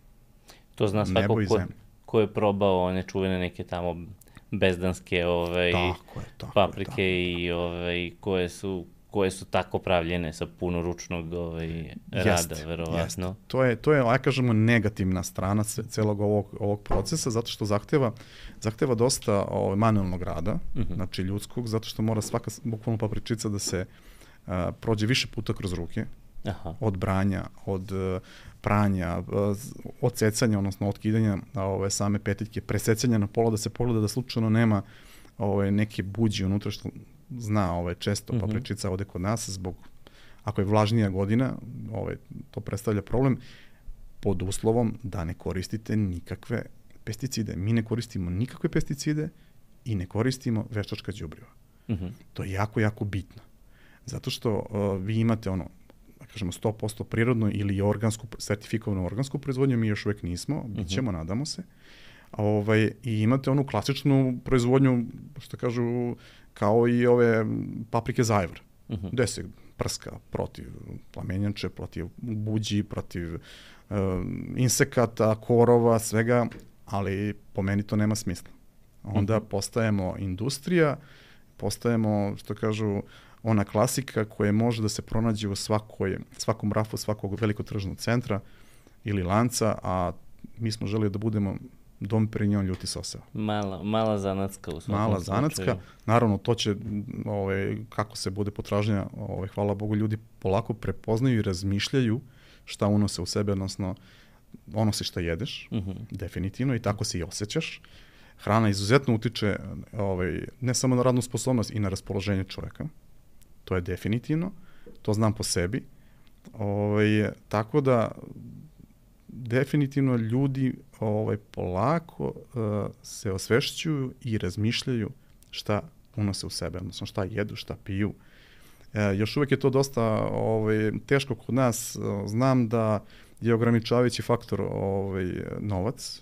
to zna svako ko, ko je probao one čuvene neke tamo bezdanske ovaj, tako je, tako paprike je, tako. i ovaj, koje, su, koje su tako pravljene sa puno ručnog ovaj, rada, jest, verovatno. Jest. To je, to je, ja kažemo, negativna strana celog ovog, ovog procesa, zato što zahteva, zahteva dosta ovaj, manualnog rada, uh -huh. znači ljudskog, zato što mora svaka bukvalno papričica da se uh, prođe više puta kroz ruke, aha. od branja, od uh, pranja, od secanja, odnosno otkidanja ove same peteljke, presecanja na pola da se pogleda da slučajno nema ove neke buđi unutra, što zna ove često mm-hmm. papričica ovde kod nas, zbog, ako je vlažnija godina, ove, to predstavlja problem, pod uslovom da ne koristite nikakve pesticide. Mi ne koristimo nikakve pesticide i ne koristimo veštačka đubriva. Mm-hmm. To je jako, jako bitno. Zato što uh, vi imate ono, kažemo sto posto prirodno ili organsku, sertifikovanu organsku proizvodnju, mi još uvek nismo, bit ćemo, uh -huh. nadamo se. Ovaj, I imate onu klasičnu proizvodnju, što kažu, kao i ove paprike zajvar, uh -huh. gde se prska protiv plamenjače, protiv buđi, protiv uh, insekata, korova, svega, ali po meni to nema smisla. Onda uh -huh. postajemo industrija, postajemo, što kažu, ona klasika koja može da se pronađe u svakoj, svakom rafu svakog velikotržnog centra ili lanca, a mi smo želeli da budemo Dom Perignon ljuti soseva. Mala, mala zanatska u svakom Mala slučaju. zanatska. Naravno, to će, ove, kako se bude potražnja, ove, hvala Bogu, ljudi polako prepoznaju i razmišljaju šta unose u sebe, odnosno ono se šta jedeš, uh -huh. definitivno, i tako se i osjećaš. Hrana izuzetno utiče ovaj, ne samo na radnu sposobnost i na raspoloženje čoveka. To je definitivno. To znam po sebi. Ovaj, tako da definitivno ljudi ovaj, polako uh, se osvešćuju i razmišljaju šta unose u sebe, odnosno šta jedu, šta piju. E, još uvek je to dosta ovaj, teško kod nas. Znam da je ograničavajući faktor ovaj, novac,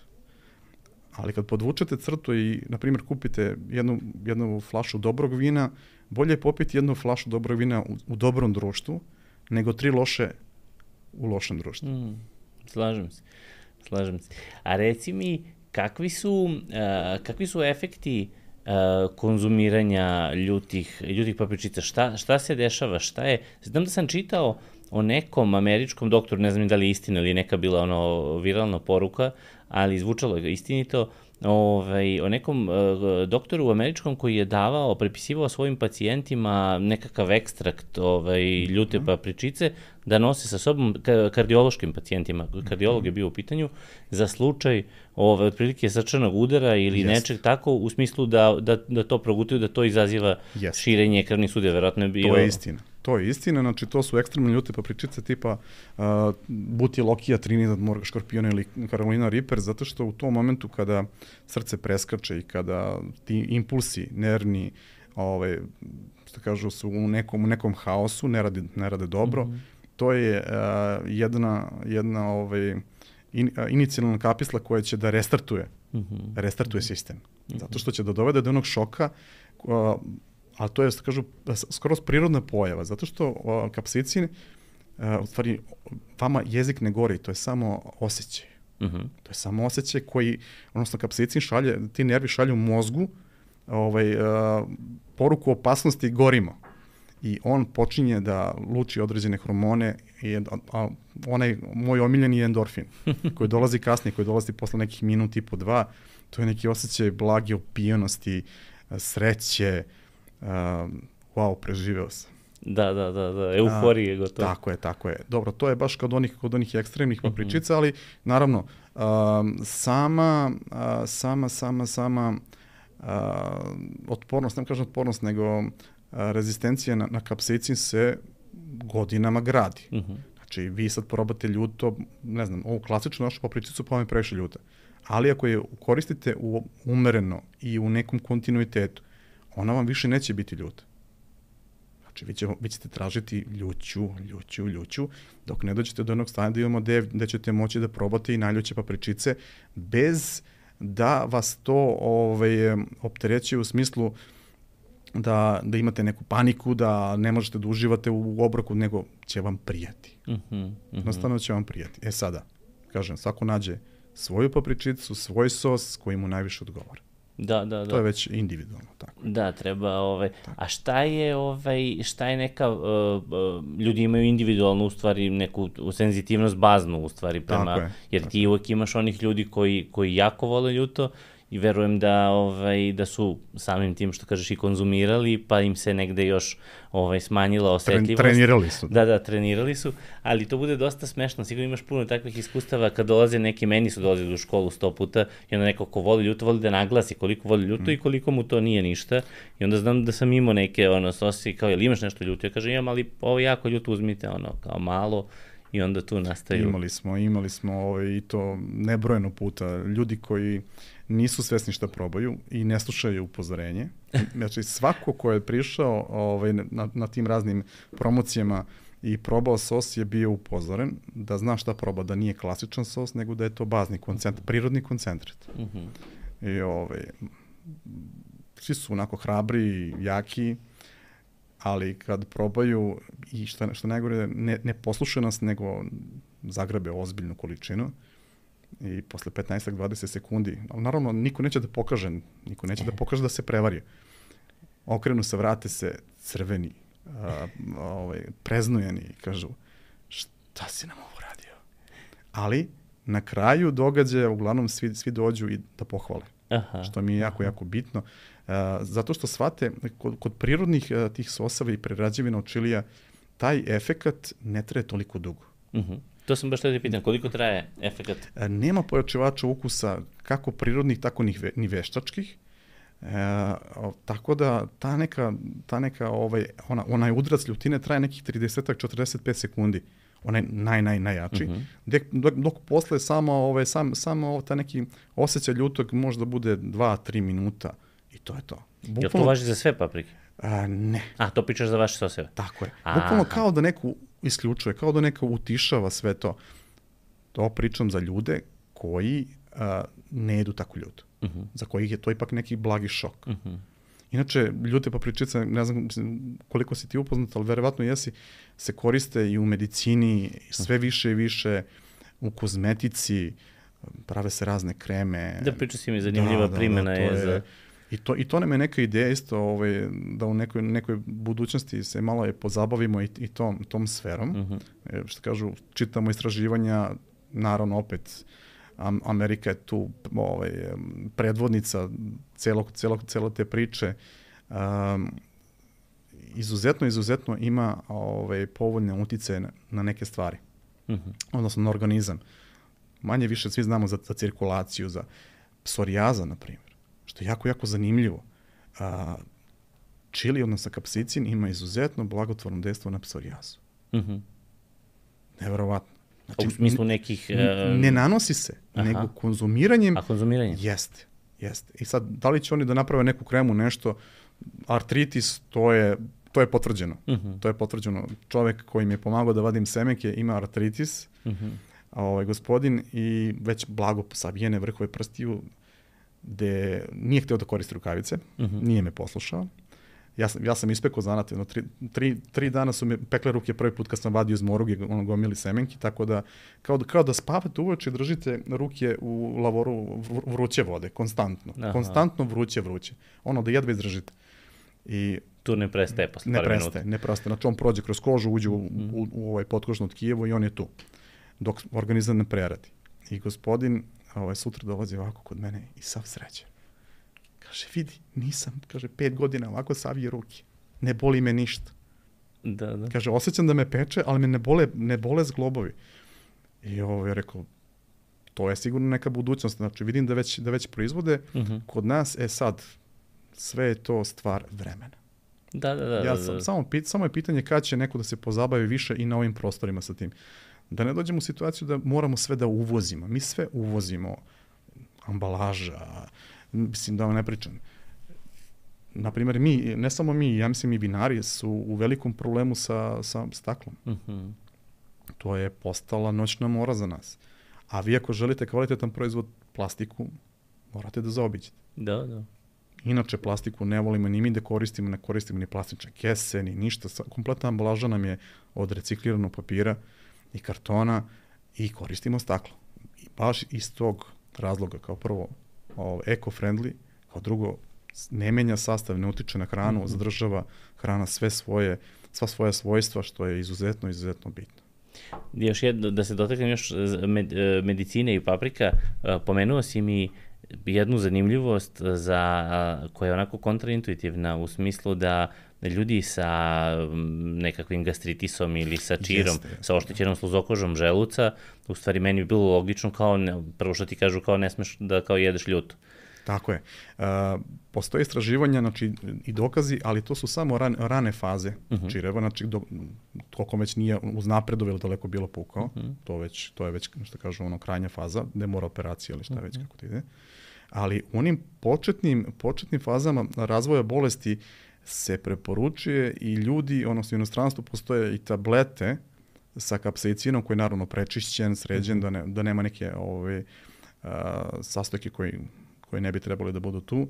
ali kad podvučete crtu i, na primjer, kupite jednu, jednu flašu dobrog vina, bolje je popiti jednu flašu dobrog vina u, u dobrom društvu, nego tri loše u lošem društvu. Mm, slažem se, slažem se. A reci mi, kakvi su, uh, kakvi su efekti uh, konzumiranja ljutih, ljutih papričica? Šta, šta se dešava? Šta je? Znam da sam čitao o nekom američkom doktoru, ne znam da li je istina ili neka bila ono viralna poruka, ali zvučalo je istinito, ovaj, o nekom uh, doktoru američkom koji je davao, prepisivao svojim pacijentima nekakav ekstrakt ovaj, ljute papričice da nose sa sobom, ka, kardiološkim pacijentima, kardiolog je bio u pitanju, za slučaj ovaj, otprilike srčanog udara ili yes. nečeg tako, u smislu da, da, da to progutaju, da to izaziva yes. širenje krvnih sudija, verovatno je bio... To je istina. To je istina, znači to su ekstremne ljute papričice tipa uh, Butilochia, Trinidad, Morga, Škorpiona ili Carolina Reaper, zato što u tom momentu kada srce preskače i kada ti impulsi nervni, ovaj, što kažu, su u nekom, u nekom haosu, ne rade, ne rade dobro, mm -hmm. to je uh, jedna, jedna ovaj, in, uh, inicijalna kapisla koja će da restartuje, mm -hmm. restartuje sistem. Mm -hmm. Zato što će da dovede do onog šoka, uh, ali to je, kažu, skoro prirodna pojava, zato što o, kapsicin, uh, u stvari, vama jezik ne gori, to je samo osjećaj. Uh -huh. To je samo osjećaj koji, odnosno kapsicin šalje, ti nervi šalju mozgu ovaj, uh, poruku opasnosti, gorimo. I on počinje da luči određene hormone I, a, a onaj moj omiljeni endorfin, koji dolazi kasnije, koji dolazi posle nekih minut i po dva, to je neki osjećaj blage opijenosti, sreće, uh, wow, preživeo sam. Da, da, da, da, euforije a, gotovo. Tako je, tako je. Dobro, to je baš kod onih, kod onih ekstremnih papričica, ali naravno, um, sama, uh, sama, sama, sama uh, otpornost, ne kažem otpornost, nego uh, rezistencija na, na kapsaicin se godinama gradi. Uh-huh. Znači, vi sad probate ljuto, ne znam, ovu klasičnu našu papričicu, pa vam je previše ljuta. Ali ako je koristite u, umereno i u nekom kontinuitetu, ona vam više neće biti ljuta. Znači, vi, će, vi ćete tražiti ljuću, ljuću, ljuću, dok ne dođete do onog stanja da imamo gde, gde ćete moći da probate i najljuće papričice, bez da vas to ovaj, opterećuje u smislu da, da imate neku paniku, da ne možete da uživate u obroku, nego će vam prijati. Uh-huh, uh-huh. Jednostavno će vam prijati. E sada, kažem, svako nađe svoju papričicu, svoj sos koji mu najviše odgovara. Da, da, da. To je već individualno, tako. Da, treba, ovaj, a šta je, ovaj, šta je neka, uh, uh, ljudi imaju individualnu, u stvari, neku senzitivnost baznu, u stvari, prema, je, jer ti je. Uvek imaš onih ljudi koji, koji jako vole ljuto i verujem da, ovaj, da su samim tim, što kažeš, i konzumirali, pa im se negde još ovaj, smanjila osetljivost. Tren, trenirali su. Da, da, trenirali su, ali to bude dosta smešno. Sigurno imaš puno takvih iskustava kad dolaze neki, meni su dolazili u školu sto puta i onda neko ko voli ljuto, voli da naglasi koliko voli ljuto mm. i koliko mu to nije ništa. I onda znam da sam imao neke, ono, sosi, kao, jel imaš nešto ljuto? Ja kažem, imam, ali ovo jako ljuto uzmite, ono, kao malo. I onda tu nastaju... Imali smo, imali smo ovaj, i to nebrojeno puta. Ljudi koji nisu svesni šta probaju i ne slušaju upozorenje. Znači, svako ko je prišao ovaj, na, na tim raznim promocijama i probao sos je bio upozoren da zna šta proba, da nije klasičan sos, nego da je to bazni koncentrat, prirodni koncentrat. Uh-huh. I ovaj, svi su onako hrabri, jaki, ali kad probaju i što, što najgore, ne, ne poslušaju nas, nego zagrabe ozbiljnu količinu i posle petnaest do dvadeset sekundi, naravno niko neće da pokaže, niko neće da pokaže da se prevario. Okrenu se, vrate se crveni, a, ovaj, preznojeni i kažu šta si nam ovo radio? Ali na kraju događaja uglavnom svi, svi dođu i da pohvale. Aha. Što mi je jako, jako bitno. Uh, zato što shvate, kod, kod prirodnih uh, tih sosava i prerađevina od čilija, taj efekat ne traje toliko dugo. Uh-huh. To sam baš tada pitan, koliko traje efekat? Uh, nema pojačivača ukusa kako prirodnih, tako ni, ve, ni veštačkih. Uh, tako da ta neka, ta neka ovaj, ona, onaj udrac ljutine traje nekih trideset do četrdeset pet sekundi. Onaj naj, naj, najjači. Uh-huh. Dok, dok, dok posle samo, ovaj, sam, samo ta neki osjećaj ljutog možda bude dva do tri minuta i to je to. Bukvalno, jel to važi za sve paprike? A, ne. A, to pričaš za vaše soseve? Tako je. Bukvalno kao da neko isključuje, kao da neko utišava sve to. To pričam za ljude koji a, ne jedu tako ljuto. Uh-huh. Za kojih je to ipak neki blagi šok. Uh-huh. Inače, ljute papričice, ne znam koliko si ti upoznat, ali verovatno jesi, se koriste i u medicini, sve više i više, u kozmetici, prave se razne kreme. Da, priča si mi zanimljiva da, primjena da, da, je, je za... I to, i to nam je neka ideja isto, ovaj, da u nekoj, nekoj budućnosti se malo je pozabavimo i, i tom, tom sferom. Uh-huh. E, što kažu, čitamo istraživanja, naravno opet, Amerika je tu ovaj, predvodnica celog, celog, celog te priče. Um, izuzetno, izuzetno ima ovaj, povoljne uticaje na, na neke stvari. Uh-huh. Odnosno na organizam. Manje više svi znamo za, za cirkulaciju, za psorijaza, na primjer. Što je jako, jako zanimljivo. Uh, čili, odnosno kapsicin, ima izuzetno blagotvorno dejstvo na psorijazu. Uh-huh. Neverovatno. Znači, u smislu nekih... Uh... Ne nanosi se, aha, nego konzumiranjem... A konzumiranjem? Jeste, jeste. I sad, da li će oni da naprave neku kremu, nešto, artritis, to je, to je potvrđeno. Uh-huh. To je potvrđeno. Čovek koji mi je pomagao da vadim semenke ima artritis, uh-huh, ovaj, gospodin, i već blago sabijene vrhove prstiju, gde nije hteo da koristi rukavice, uh-huh, nije me poslušao. Ja sam, ja sam ispekao zanat, jedno, tri, tri, tri dana su me pekle ruke prvi put kad sam vadio iz moruge, ono, gomili semenki, tako da, kao da, kao da spavate uveče i držite ruke u lavoru vruće vode, konstantno. Aha. Konstantno vruće, vruće. Ono da jedva izdržite. I tu ne prestaje posle ne par prestaje, minuta. Ne prestaje, znači on prođe kroz kožu, uđe u, mm. u, u ovaj potkožno tkivo i on je tu, dok organizam ne preradi. I gospodin ovaj, sutra dolazi ovako kod mene i sav sređen. Kaže, vidi, nisam, kaže, pet godina ovako savije ruke. Ne boli me ništa. Da, da. Kaže, osjećam da me peče, ali me ne bole, ne bole zglobovi. I ovo je rekao, to je sigurno neka budućnost. Znači, vidim da već, da već proizvode uh-huh. kod nas. E sad, sve je to stvar vremena. Da, da, da. Ja sam, da. Samo, samo je pitanje kada će neko da se pozabavi više i na ovim prostorima sa tim. Da ne dođemo u situaciju da moramo sve da uvozimo. Mi sve uvozimo. Ambalaža, mislim da vam ne pričam. Naprimjer, mi, ne samo mi, ja mislim i vinari su u velikom problemu sa, sa staklom. Uh-huh. To je postala noćna mora za nas. A vi ako želite kvalitetan proizvod, plastiku, morate da zaobiđete. Da, da. Inače, plastiku ne volimo ni mi da koristimo, ne koristimo ni plastične kese, ni ništa. Kompletna ambalaža nam je od recikliranog papira i kartona i koristimo staklo. I baš iz tog razloga, kao prvo, eco-friendly, kao drugo, ne menja sastav, ne utiče na hranu, mm-hmm. zadržava hrana sve svoje, sva svoja svojstva, što je izuzetno, izuzetno bitno. Još jedno, da se dotaknem još med, medicine i paprika, pomenuo si mi jednu zanimljivost za, koja je onako kontraintuitivna u smislu da ljudi sa nekakvim gastritisom ili sa čirom, jeste, jeste. Sa oštećenom sluzokožom želuca, u stvari meni bi bilo logično kao, ne, prvo što ti kažu, kao ne smeš da kao jedeš ljuto. Tako je. Uh, postoje istraživanja, znači i dokazi, ali to su samo ran, rane faze uh-huh. čireva, znači do, koliko već nije uznapredovalo ili daleko bilo pukao, uh-huh. to, već, to je već, što kažu, ono, krajnja faza, ne mora operacija ili šta uh-huh. već kako ti ide. Ali u onim početnim, početnim fazama razvoja bolesti se preporučuje i ljudi, odnosno u inostranstvu postoje i tablete sa kapsaicinom koji je naravno prečišćen, sređen, uh-huh. da, ne, da nema neke ove, uh, sastojke koji koje ne bi trebali da budu tu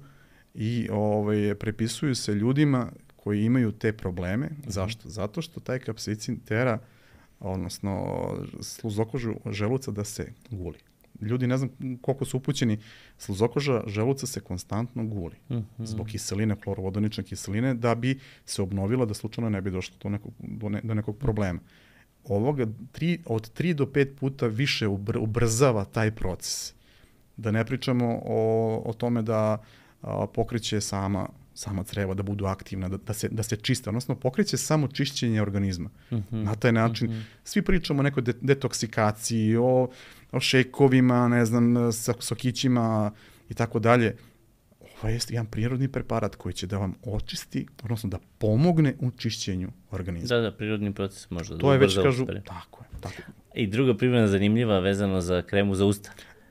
i ovaj, prepisuju se ljudima koji imaju te probleme. Mm-hmm. Zašto? Zato što taj kapsaicin tera, odnosno sluzokožu želuca da se guli. Ljudi ne znam koliko su upućeni, sluzokoža želuca se konstantno guli mm-hmm. zbog kiseline, klorovodonične kiseline, da bi se obnovila, da slučajno ne bi došlo do nekog, do ne, do nekog problema. Ovoga tri, od tri do pet puta više ubr, ubrzava taj proces. Da ne pričamo o, o tome da a, pokreće sama, sama creva, da budu aktivna, da, da, se, da se čiste, odnosno pokreće samo čišćenje organizma. Mm-hmm. Na taj način, mm-hmm. svi pričamo o nekoj de, detoksikaciji, o, o šejkovima, ne znam, sokićima i tako dalje. Ovo je jedan prirodni preparat koji će da vam očisti, odnosno da pomogne u čišćenju organizma. Da, da, prirodni proces može da to je već, kažu, tako je, tako je. I druga primjena zanimljiva vezano za kremu za usta.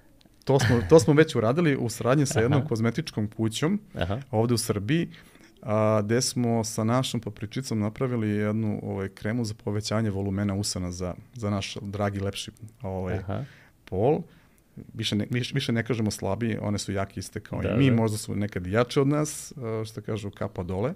To smo, to smo već uradili u saradnji sa jednom Aha. kozmetičkom kućom Aha. ovde u Srbiji, a, gde smo sa našom papričicom napravili jednu ovaj, kremu za povećanje volumena usana za, za naš dragi, lepši ovaj, pol. Više ne, više, više ne kažemo slabiji, one su jaki iste kao da, i mi, da. Možda su nekad jače od nas, što kažu kapa dole.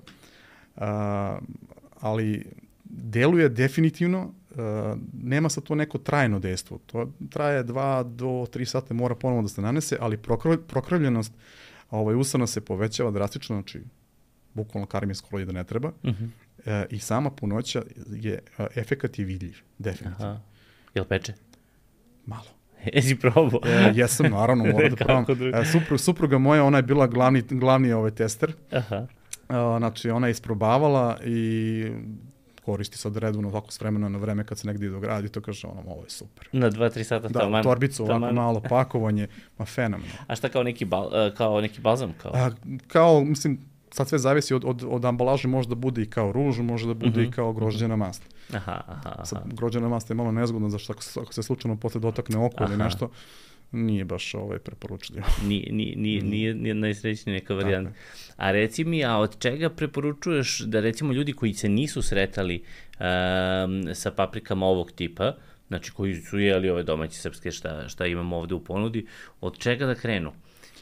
A, ali deluje definitivno. Uh, nema sad to neko trajno dejstvo. To traje dva do tri sata, mora ponovo da se nanese, ali prokrvljenost ovaj, usana se povećava drastično, znači bukvalno karim je skoro i da ne treba. Uh-huh. Uh, I sama punoća je, uh, efekat je vidljiv, definitivno. Aha. Jel peče? Malo. Jesi probao? E, jesam, naravno, moram da probam. E, supru, supruga moja, ona je bila glavni, glavni ovaj tester. Aha. Uh, znači, ona je isprobavala i koristi sad redovno ovako s vremena na vreme kad se negdje ide do grada i to kaže ono, ovo je super. Na dva, tri sata da, taman. Da, torbicu, ovako taman. malo pakovanje, ma fenomenalno. A šta kao neki, bal, kao neki balzam? Kao? A, kao, mislim, sad sve zavisi od, od, od ambalaže, može da bude i kao ruž, može da bude uh-huh. i kao grožđena mast. Aha, aha, aha. Sad, grožđena mast je malo nezgodna, zašto ako, ako se slučajno posle dotakne oko ili nešto, nije baš ovaj preporučljivo. Nije, nije, nije, nije, nije najsrećnija neka varijanta. A reci mi, a od čega preporučuješ da recimo ljudi koji se nisu sretali um, sa paprikama ovog tipa, znači koji su jeli ove domaće srpske šta, šta imamo ovde u ponudi, od čega da krenu?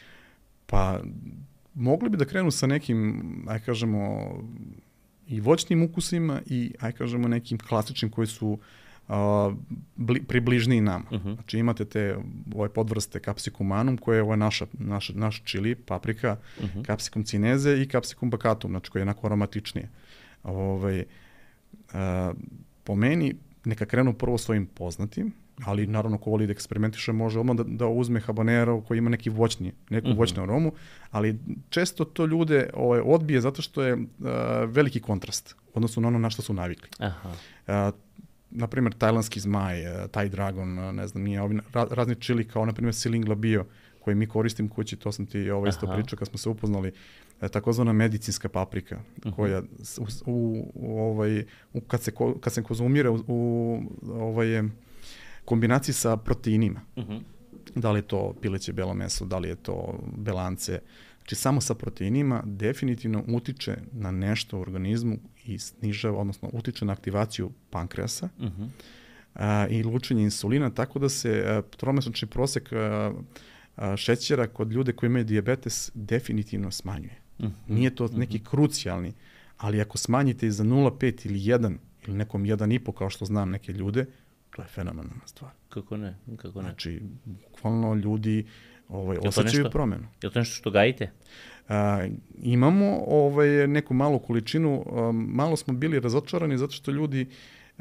Pa, mogli bi da krenu sa nekim, aj kažemo, i voćnim ukusima i, aj kažemo, nekim klasičnim koji su uh, bli, približniji nama. Uh-huh. Znači imate te ove podvrste capsicum anum, koje je ovo naša, naš, naš čili, paprika, uh-huh. capsicum cinese i capsicum baccatum, znači koje je onako aromatičnije. Ovaj, uh, po meni, neka krenu prvo svojim poznatim, ali naravno ko voli da eksperimentiše može odmah da, da uzme habanero koji ima neki voćni, neku uh-huh. voćnu aromu, ali često to ljude ovaj, odbije zato što je uh, veliki kontrast odnosno na ono na što su navikli. Aha. Uh, naprimjer, tajlandski zmaj, uh, Thai dragon, uh, ne znam, nije, ovi ra, razni čili kao, naprimjer, Silingla bio, koji mi koristim kući, to sam ti ovaj, isto pričao kad smo se upoznali, uh, takozvana medicinska paprika, uh-huh. koja u, u, u, ovaj, u, kad, se, kad se konzumira u, u ovaj, kombinaciji sa proteinima. Uh-huh. Da li je to pileće belo meso, da li je to belance. Znači, samo sa proteinima definitivno utiče na nešto u organizmu i snižava, odnosno utiče na aktivaciju pankreasa uh-huh. a, i lučenje insulina, tako da se tromesečni prosek a, a, šećera kod ljude koji imaju dijabetes definitivno smanjuje. Uh-huh. Nije to neki uh-huh. krucijalni, ali ako smanjite za nula zarez pet ili jedan ili nekom jedan i po, kao što znam neke ljude, to je fenomenalna stvar. Kako ne, kako ne. Znači, bukvalno ljudi ovaj, osjećaju promenu. Je to nešto što gajite? Uh, imamo ovaj, neku malu količinu, uh, malo smo bili razočarani zato što ljudi uh,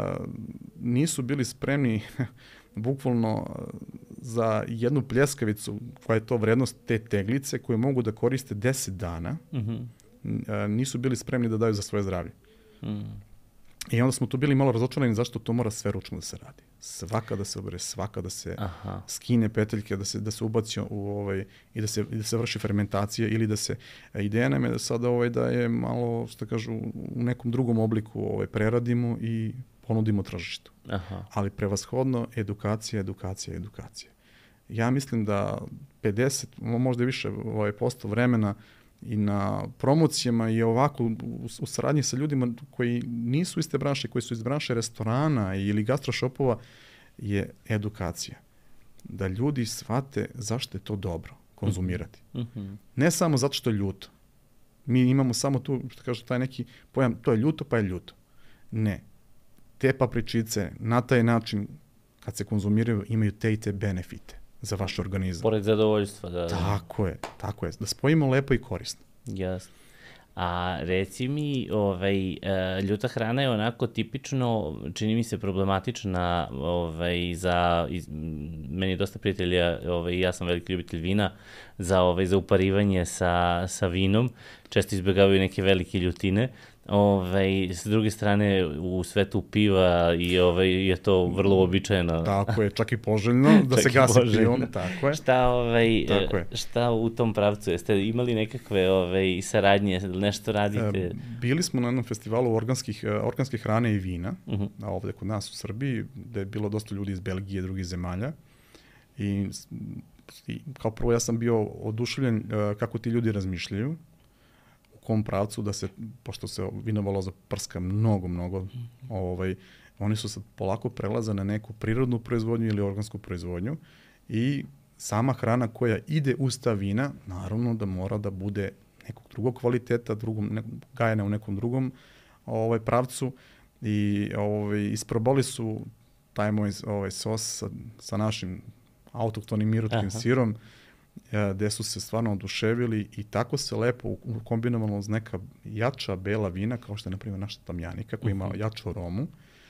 nisu bili spremni bukvalno za jednu pljeskavicu koja je to vrednost te teglice koje mogu da koriste deset dana, uh-huh. uh, nisu bili spremni da daju za svoje zdravlje. Uh-huh. I onda smo tu bili malo razočarani zašto to mora sve ručno da se radi. Svaka da se obere, svaka da se Aha. skine peteljke, da se, da se ubaci u ovaj, i da se, i da se vrši fermentacija ili da se, ideja nam je da sada ovaj, da je malo, što kažu, u nekom drugom obliku ovaj, preradimo i ponudimo tržištu. Aha. Ali prevashodno edukacija, edukacija, edukacija. Ja mislim da pedeset, možda i više ovaj, posto vremena i na promocijama i ovako u, u saradnji sa ljudima koji nisu iste branše, koji su iz branše restorana ili gastrošopova, je edukacija. Da ljudi shvate zašto je to dobro konzumirati. Mm-hmm. Ne samo zato što je ljuto. Mi imamo samo tu, što kažu, taj neki pojam, to je ljuto pa je ljuto. Ne. Te papričice na taj način, kad se konzumiraju, imaju te i te benefite za vaš organizam. Pored zadovoljstva, da. Tako je, tako je. Da spojimo lepo i korisno. Jasno. A reci mi, ovaj, ljuta hrana je onako tipično, čini mi se problematična ovaj, za, iz, meni je dosta prijatelja, ovaj, ja sam veliki ljubitelj vina, za, ovaj, za uparivanje sa, sa vinom, često izbjegavaju neke velike ljutine. Ovaj, s druge strane, u svetu piva i ovaj, je to vrlo uobičajeno. Tako je, čak i poželjno da se gasi pivom. Tako je. Šta, ovaj, tako je. Šta u tom pravcu? Jeste imali nekakve ovaj, saradnje, nešto radite? E, bili smo na jednom festivalu organskih, organske hrane i vina, uh-huh. ovde kod nas u Srbiji, gde je bilo dosta ljudi iz Belgije, drugih zemalja. I, i kao prvo ja sam bio oduševljen uh, kako ti ljudi razmišljaju, kom pravcu da se, pošto se vinovalo za prska mnogo, mnogo, ovaj, oni su sad polako prelaze na neku prirodnu proizvodnju ili organsku proizvodnju i sama hrana koja ide uz ta vina, naravno da mora da bude nekog drugog kvaliteta, drugom, ne, gajena u nekom drugom ovaj, pravcu i ovaj, isprobali su taj moj ovaj, sos sa, sa našim autohtonim mirotskim sirom, gde su se stvarno oduševili i tako se lepo kombinovalo uz neka jača bela vina, kao što je, na primjer, naša tamjanika, koja ima jaču aromu,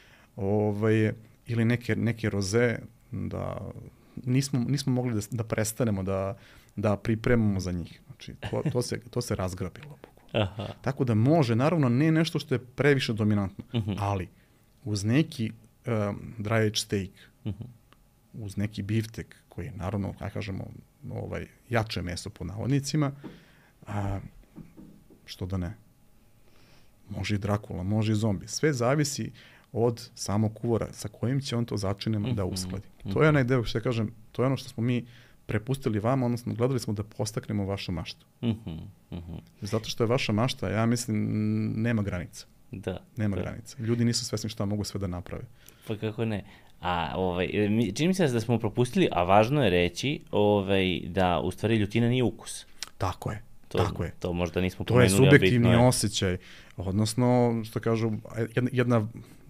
ovaj, ili neke, neke roze, da nismo, nismo mogli da, da prestanemo da, da pripremamo za njih. Znači, to, to, se, to se razgrabilo. Aha. Tako da može, naravno, ne nešto što je previše dominantno, uh-huh. ali uz neki um, dry age steak, uh-huh. uz neki biftek, koji je, naravno, kaj kažemo, ovaj, jače meso po navodnicima, a, što da ne. Može i Drakula, može i zombi. Sve zavisi od samog kuvara sa kojim će on to začinem mm-hmm. da uskladi. Mm-hmm. To je onaj deo što ja kažem, to je ono što smo mi prepustili vama, odnosno gledali smo da postaknemo vašu maštu. Mm-hmm. Mm-hmm. Zato što je vaša mašta, ja mislim, nema granica. Da. Nema da. granica. Ljudi nisu svesni šta mogu sve da naprave. Pa kako ne. A ovaj, čini mi se da smo propustili, a važno je reći ovaj, da u stvari ljutina nije ukus. Tako je, to, tako je. To možda nismo to pomenuli. To je subjektivni osjećaj, odnosno, što kažu, jedna, jedna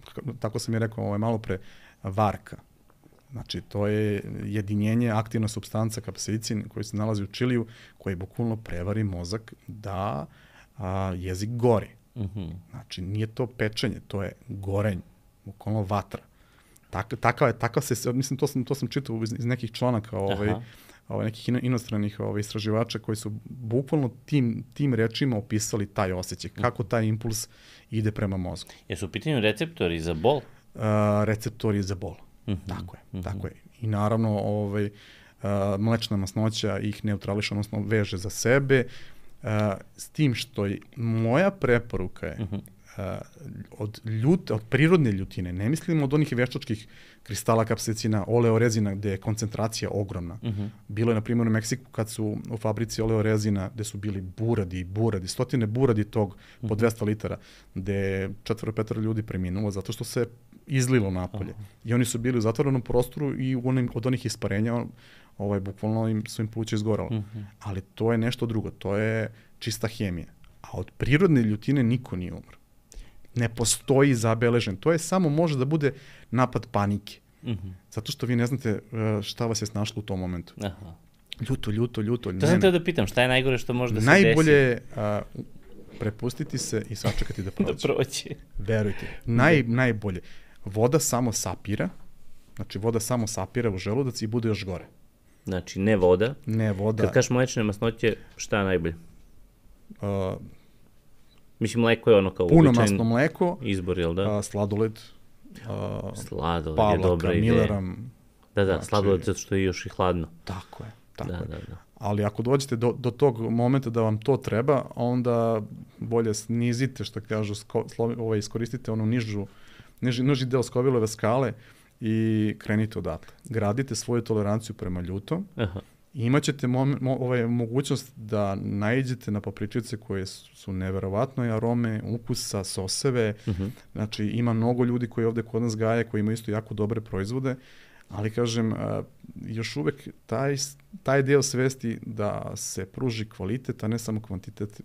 tako sam je rekao ovaj, malo pre, varka. Znači, to je jedinjenje, aktivna supstanca kapsaicin koji se nalazi u čiliju, koji bukvalno prevari mozak da a, jezik gori. Mm-hmm. Znači, nije to pečenje, to je gorenje, bukvalno vatra. Tak, takav je, takav se, mislim, to sam, to sam čitao iz, iz nekih članaka, ovaj, ovaj, nekih inostranih ovaj, istraživača koji su bukvalno tim, tim rečima opisali taj osjećaj, kako taj impuls ide prema mozgu. Jesu u pitanju receptori za bol? Uh, receptori za bol. Mm-hmm. Tako je, mm-hmm. tako je. I naravno, ovaj, uh, mlečna masnoća ih neutrališe, odnosno veže za sebe, uh, s tim što je moja preporuka je mm-hmm. uh, od, ljut, od prirodne ljutine, ne mislim od onih veštačkih kristala kapsaicina, oleorezina, gde je koncentracija ogromna. Mm-hmm. Bilo je, na primjer, u Meksiku kad su u fabrici oleorezina, gde su bili buradi i buradi, stotine buradi tog mm-hmm. po dvesta litara, gde je četvoro, petoro ljudi preminulo zato što se izlilo napolje. Aha. I oni su bili u zatvorenom prostoru i onim, od onih isparenja ovaj, bukvalno im, su im pluća izgoralo. Mm-hmm. Ali to je nešto drugo, to je čista hemija. A od prirodne ljutine niko nije umro. Ne postoji zabeležen. To je samo može da bude napad panike. Mm-hmm. Zato što vi ne znate šta vas je snašlo u tom momentu. Aha. Ljuto, ljuto, ljuto. To sam teo da pitam, šta je najgore što može da se najbolje, desi? Najbolje prepustiti se i sačekati da prođe. da prođe. Verujte. Naj, najbolje. Voda samo sapira, znači voda samo sapira u želudac i bude još gore. Znači ne voda. Ne voda. Kad kažeš mlečne masnoće, šta je najbolje? Uh, Mislim, mleko je ono kao puno masno mleko, izbor, jel da? Uh, sladoled, uh, sladoled Pavlaka, je dobra ideja. Mileram. Da, da, znači, sladoled zato što je još i hladno. Tako je, tako da, je. Da, da. Ali ako dođete do, do tog momenta da vam to treba, onda bolje snizite, što kažu, sko, slovi, ovaj, iskoristite onu nižu, niži, niži deo Scovilleove skale i krenite odatle. Gradite svoju toleranciju prema ljutom. Aha. I imat ćete mo, mo, ovaj, mogućnost da naiđete na papričice koje su, su neverovatne arome, ukusa, soseve. Uh-huh. Znači, ima mnogo ljudi koji ovde kod nas gaje, koji imaju isto jako dobre proizvode, ali kažem, još uvek taj, taj deo svesti da se pruži kvalitet, a ne samo kvantitet,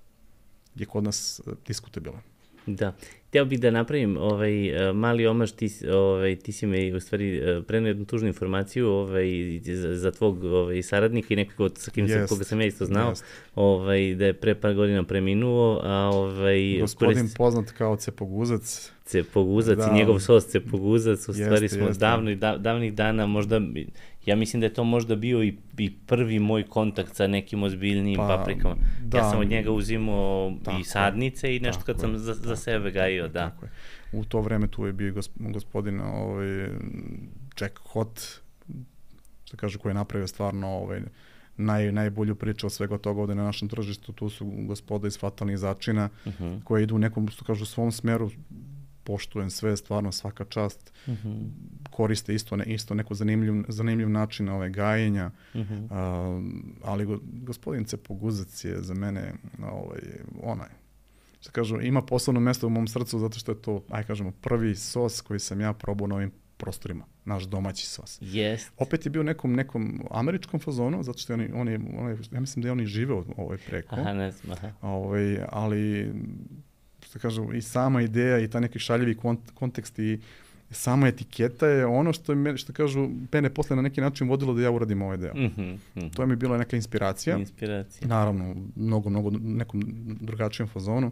je kod nas diskutabilan. Da. Hteo bih da napravim ovaj, mali omaž, ti, ovaj, ti si me u stvari preneo jednu tužnu informaciju ovaj, za, za tvog ovaj, saradnika i nekog sa kim sam, koga sam ja isto znao, ovaj, da je pre par godina preminuo. A, ovaj, Gospodin korist... poznat kao Cepoguzac. Cepoguzac da, i njegov sos Cepoguzac, u jeste, stvari smo jeste. davnih, da, davnih dana, možda, ja mislim da je to možda bio i, i prvi moj kontakt sa nekim ozbiljnijim pa, paprikama. Da, ja sam od njega uzimao i sadnice i nešto kad sam za, za sebe gajio, da. Tako je. U to vreme tu je bio gospodin ovaj, Jack Hot, što kaže, koji je napravio stvarno ovaj, naj, najbolju priču od svega toga ovde na našem tržištu. Tu su gospoda iz fatalnih začina, uh-huh. koji idu u nekom, što kažu, svom smeru. Poštujem sve, stvarno svaka čast. Uh-huh. Koriste isto, ne, isto neko zanimljiv, zanimljiv način ove gajenja. Uh-huh. uh, ali go, gospodin Cepoguzac je za mene ovaj, onaj, što kažu, ima posebno mesto u mom srcu zato što je to, aj kažemo, prvi sos koji sam ja probao na ovim prostorima, naš domaći sos. Yes. Opet je bio nekom nekom američkom fazonu, zato što oni, oni, oni ja mislim da oni žive ovaj preko. Aha, ne znam, aha. Ovaj, ali što kažu, i sama ideja i ta neki šaljivi kont- kontekst i sama etiketa je ono što me, što kažu, mene posle na neki način vodilo da ja uradim ovaj deo. Mm-hmm, mm-hmm. To je mi bila neka inspiracija. Inspiracija. Naravno, mnogo, mnogo nekom drugačijem fazonu.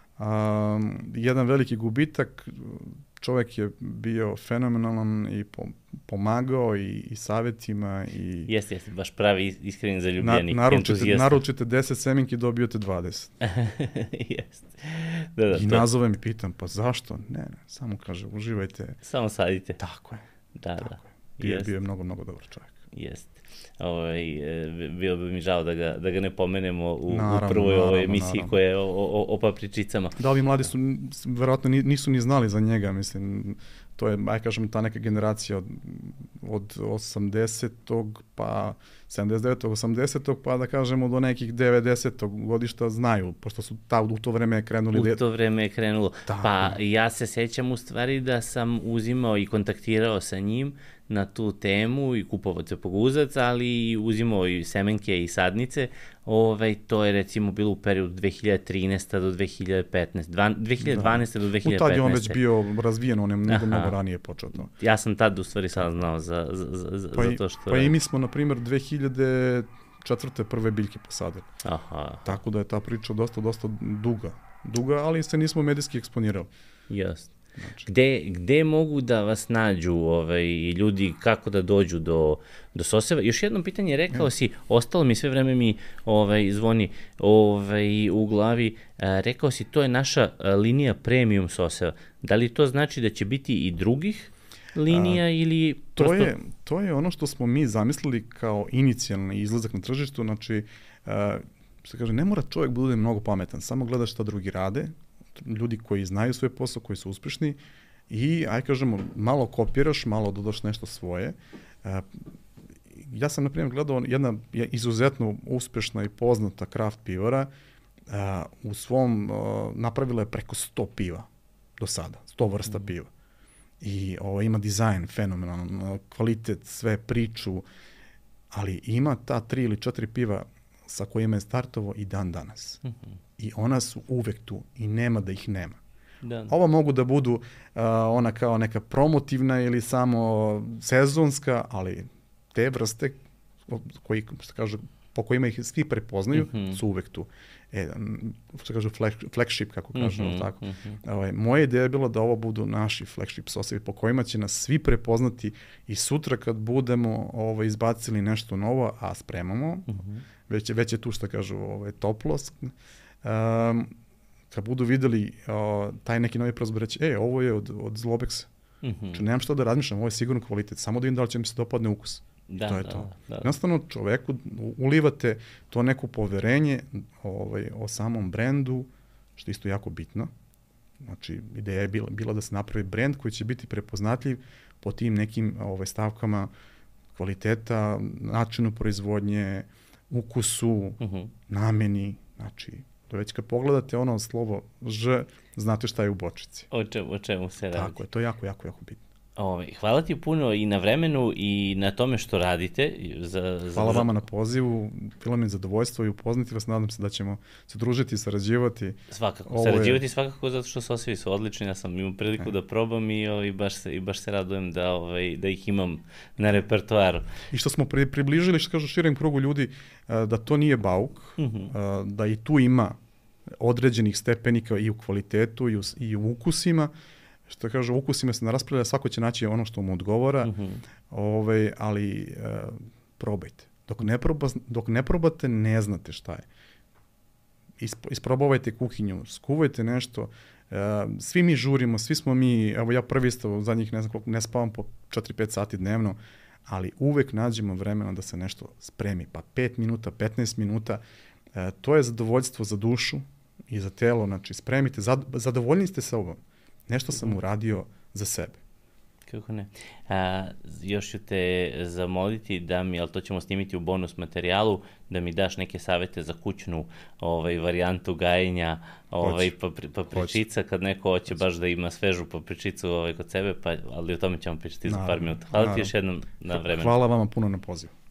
Um, jedan veliki gubitak, čovjek je bio fenomenalan i po, pomagao i, i savjetima. I jeste, jeste, baš pravi iskreni zaljubljenik, na, naručite, naručite deset seminki, dobijete dvadeset. Jeste. Da, da, I to nazovem i pitam, pa zašto? Ne, ne, samo kaže, uživajte. Samo sadite. Tako je. Da, tako da. Je. Bio, bio je mnogo, mnogo dobar čovjek. Jeste. Ovaj, bilo bi mi žao da ga, da ga ne pomenemo u, naravno, u prvoj naravno, ovoj emisiji naravno. koja je o, o, o papričicama. Da, ovi mladi su, verovatno nisu ni znali za njega, mislim, to je, aj kažem, ta neka generacija od, od osamdesetog pa sedamdeset devetog osamdesetog pa da kažemo do nekih devedesetog godišta znaju, pošto su ta, u to vreme krenuli. U to vreme je krenulo. Da. Pa ja se sećam u stvari da sam uzimao i kontaktirao sa njim na tu temu i kupovao cepoguzac, ali uzimao i semenke i sadnice. Ovaj, to je recimo bilo u periodu dve hiljade trinaeste do dve hiljade petnaeste, dve hiljade dvanaeste do dve hiljade petnaeste. U tad je on već bio razvijen, on je mnogo, mnogo ranije počeo to. Ja sam tad u stvari saznao za, za, za, pa za to što... Pa i mi smo, na primjer, dve hiljade četvrte prve biljke posadili. Aha. Tako da je ta priča dosta, dosta duga. Duga, ali se nismo medijski eksponirali. Jasno. Znači. Gde, gde mogu da vas nađu ovaj, ljudi, kako da dođu do, do Soseva? Još jedno pitanje, rekao ja. si, ostalo mi sve vreme mi ovaj, zvoni ovaj, u glavi, a, rekao si to je naša a, linija premium Soseva. Da li to znači da će biti i drugih linija a, ili... To, prosto... je, to je ono što smo mi zamislili kao inicijalni izlazak na tržištu, znači, a, što kaže, ne mora čovjek bude mnogo pametan, samo gleda šta drugi rade, ljudi koji znaju svoj posao, koji su uspešni i, aj kažemo, malo kopiraš, malo dodaš nešto svoje. Ja sam, na primjer, gledao jedna izuzetno uspešna i poznata kraft pivara, u svom, napravila je preko sto piva do sada, sto vrsta piva. I ovo, ima dizajn fenomenalan, kvalitet, sve priču, ali ima ta tri ili četiri piva sa kojima je startovao i dan danas. Mm-hmm. I ona su uvek tu i nema da ih nema. Da. Ovo mogu da budu uh, ona kao neka promotivna ili samo sezonska, ali te vrste koji, što kažu, po kojima ih svi prepoznaju, mm-hmm. su uvek tu. E, što kažu, flagship, kako kažu, mm-hmm. tako. Mm-hmm. Ovaj, moja ideja je bila da ovo budu naši flagship sosevi po kojima će nas svi prepoznati i sutra kad budemo ovaj, izbacili nešto novo, a spremamo, mm-hmm. već, već je tu, što kažu, ovaj, toplost, um, kad budu videli uh, taj neki novi proizvod, reći, e, ovo je od, od Zlobeksa. Mm-hmm. Znači, nemam šta da razmišljam, ovo je sigurno kvalitet, samo da vidim da li će mi se dopadne ukus. Da, to je da, to. Da. Jednostavno čoveku ulivate to neko poverenje ovaj, o samom brendu, što je isto jako bitno. Znači, ideja je bila, bila da se napravi brend koji će biti prepoznatljiv po tim nekim ovaj, stavkama kvaliteta, načinu proizvodnje, ukusu, uh-huh. nameni. Znači, već kad pogledate ono slovo Ž, znate šta je u bočici. O čemu, o čemu se radi. Tako je, to je jako, jako, jako bitno. Ove, hvala ti puno i na vremenu i na tome što radite. Za, za... Hvala vama na pozivu, bilo mi je zadovoljstvo i upoznati vas, nadam se da ćemo se družiti i sarađivati. Svakako, Ovo sarađivati je... svakako zato što sosevi su odlični, ja sam imao priliku e. da probam i, ovaj, baš, se, i baš se radujem da, ovaj, da ih imam na repertoaru. I što smo pri, približili, što kažu, širem krugu ljudi, da to nije bauk, uh-huh. da i tu ima određenih stepenika i u kvalitetu i u, i u ukusima. Što kaže, ukusima se ne raspravlja, svako će naći ono što mu odgovara, uh-huh. ovaj, ali uh, probajte. Dok ne, proba, dok ne probate, ne znate šta je. Isp, isprobavajte kuhinju, skuvajte nešto, uh, svi mi žurimo, svi smo mi, evo ja prvi isto, zadnjih ne znam koliko, ne spavam po četiri pet sati dnevno, ali uvek nađemo vremena da se nešto spremi, pa pet minuta, petnaest minuta, uh, to je zadovoljstvo za dušu i za telo, znači spremite, zad, zadovoljni ste se ovom. Nešto sam uradio za sebe. Kako ne. A, još ću te zamoliti da mi, ali to ćemo snimiti u bonus materijalu, da mi daš neke savete za kućnu ovaj, varijantu gajenja ovaj, papri, papričica, kad neko hoće baš da ima svežu papričicu ovaj, kod sebe, pa, ali o tome ćemo pričati za par minuta. Hvala naravno. Ti još jednom na vremenu. Hvala vama puno na pozivu.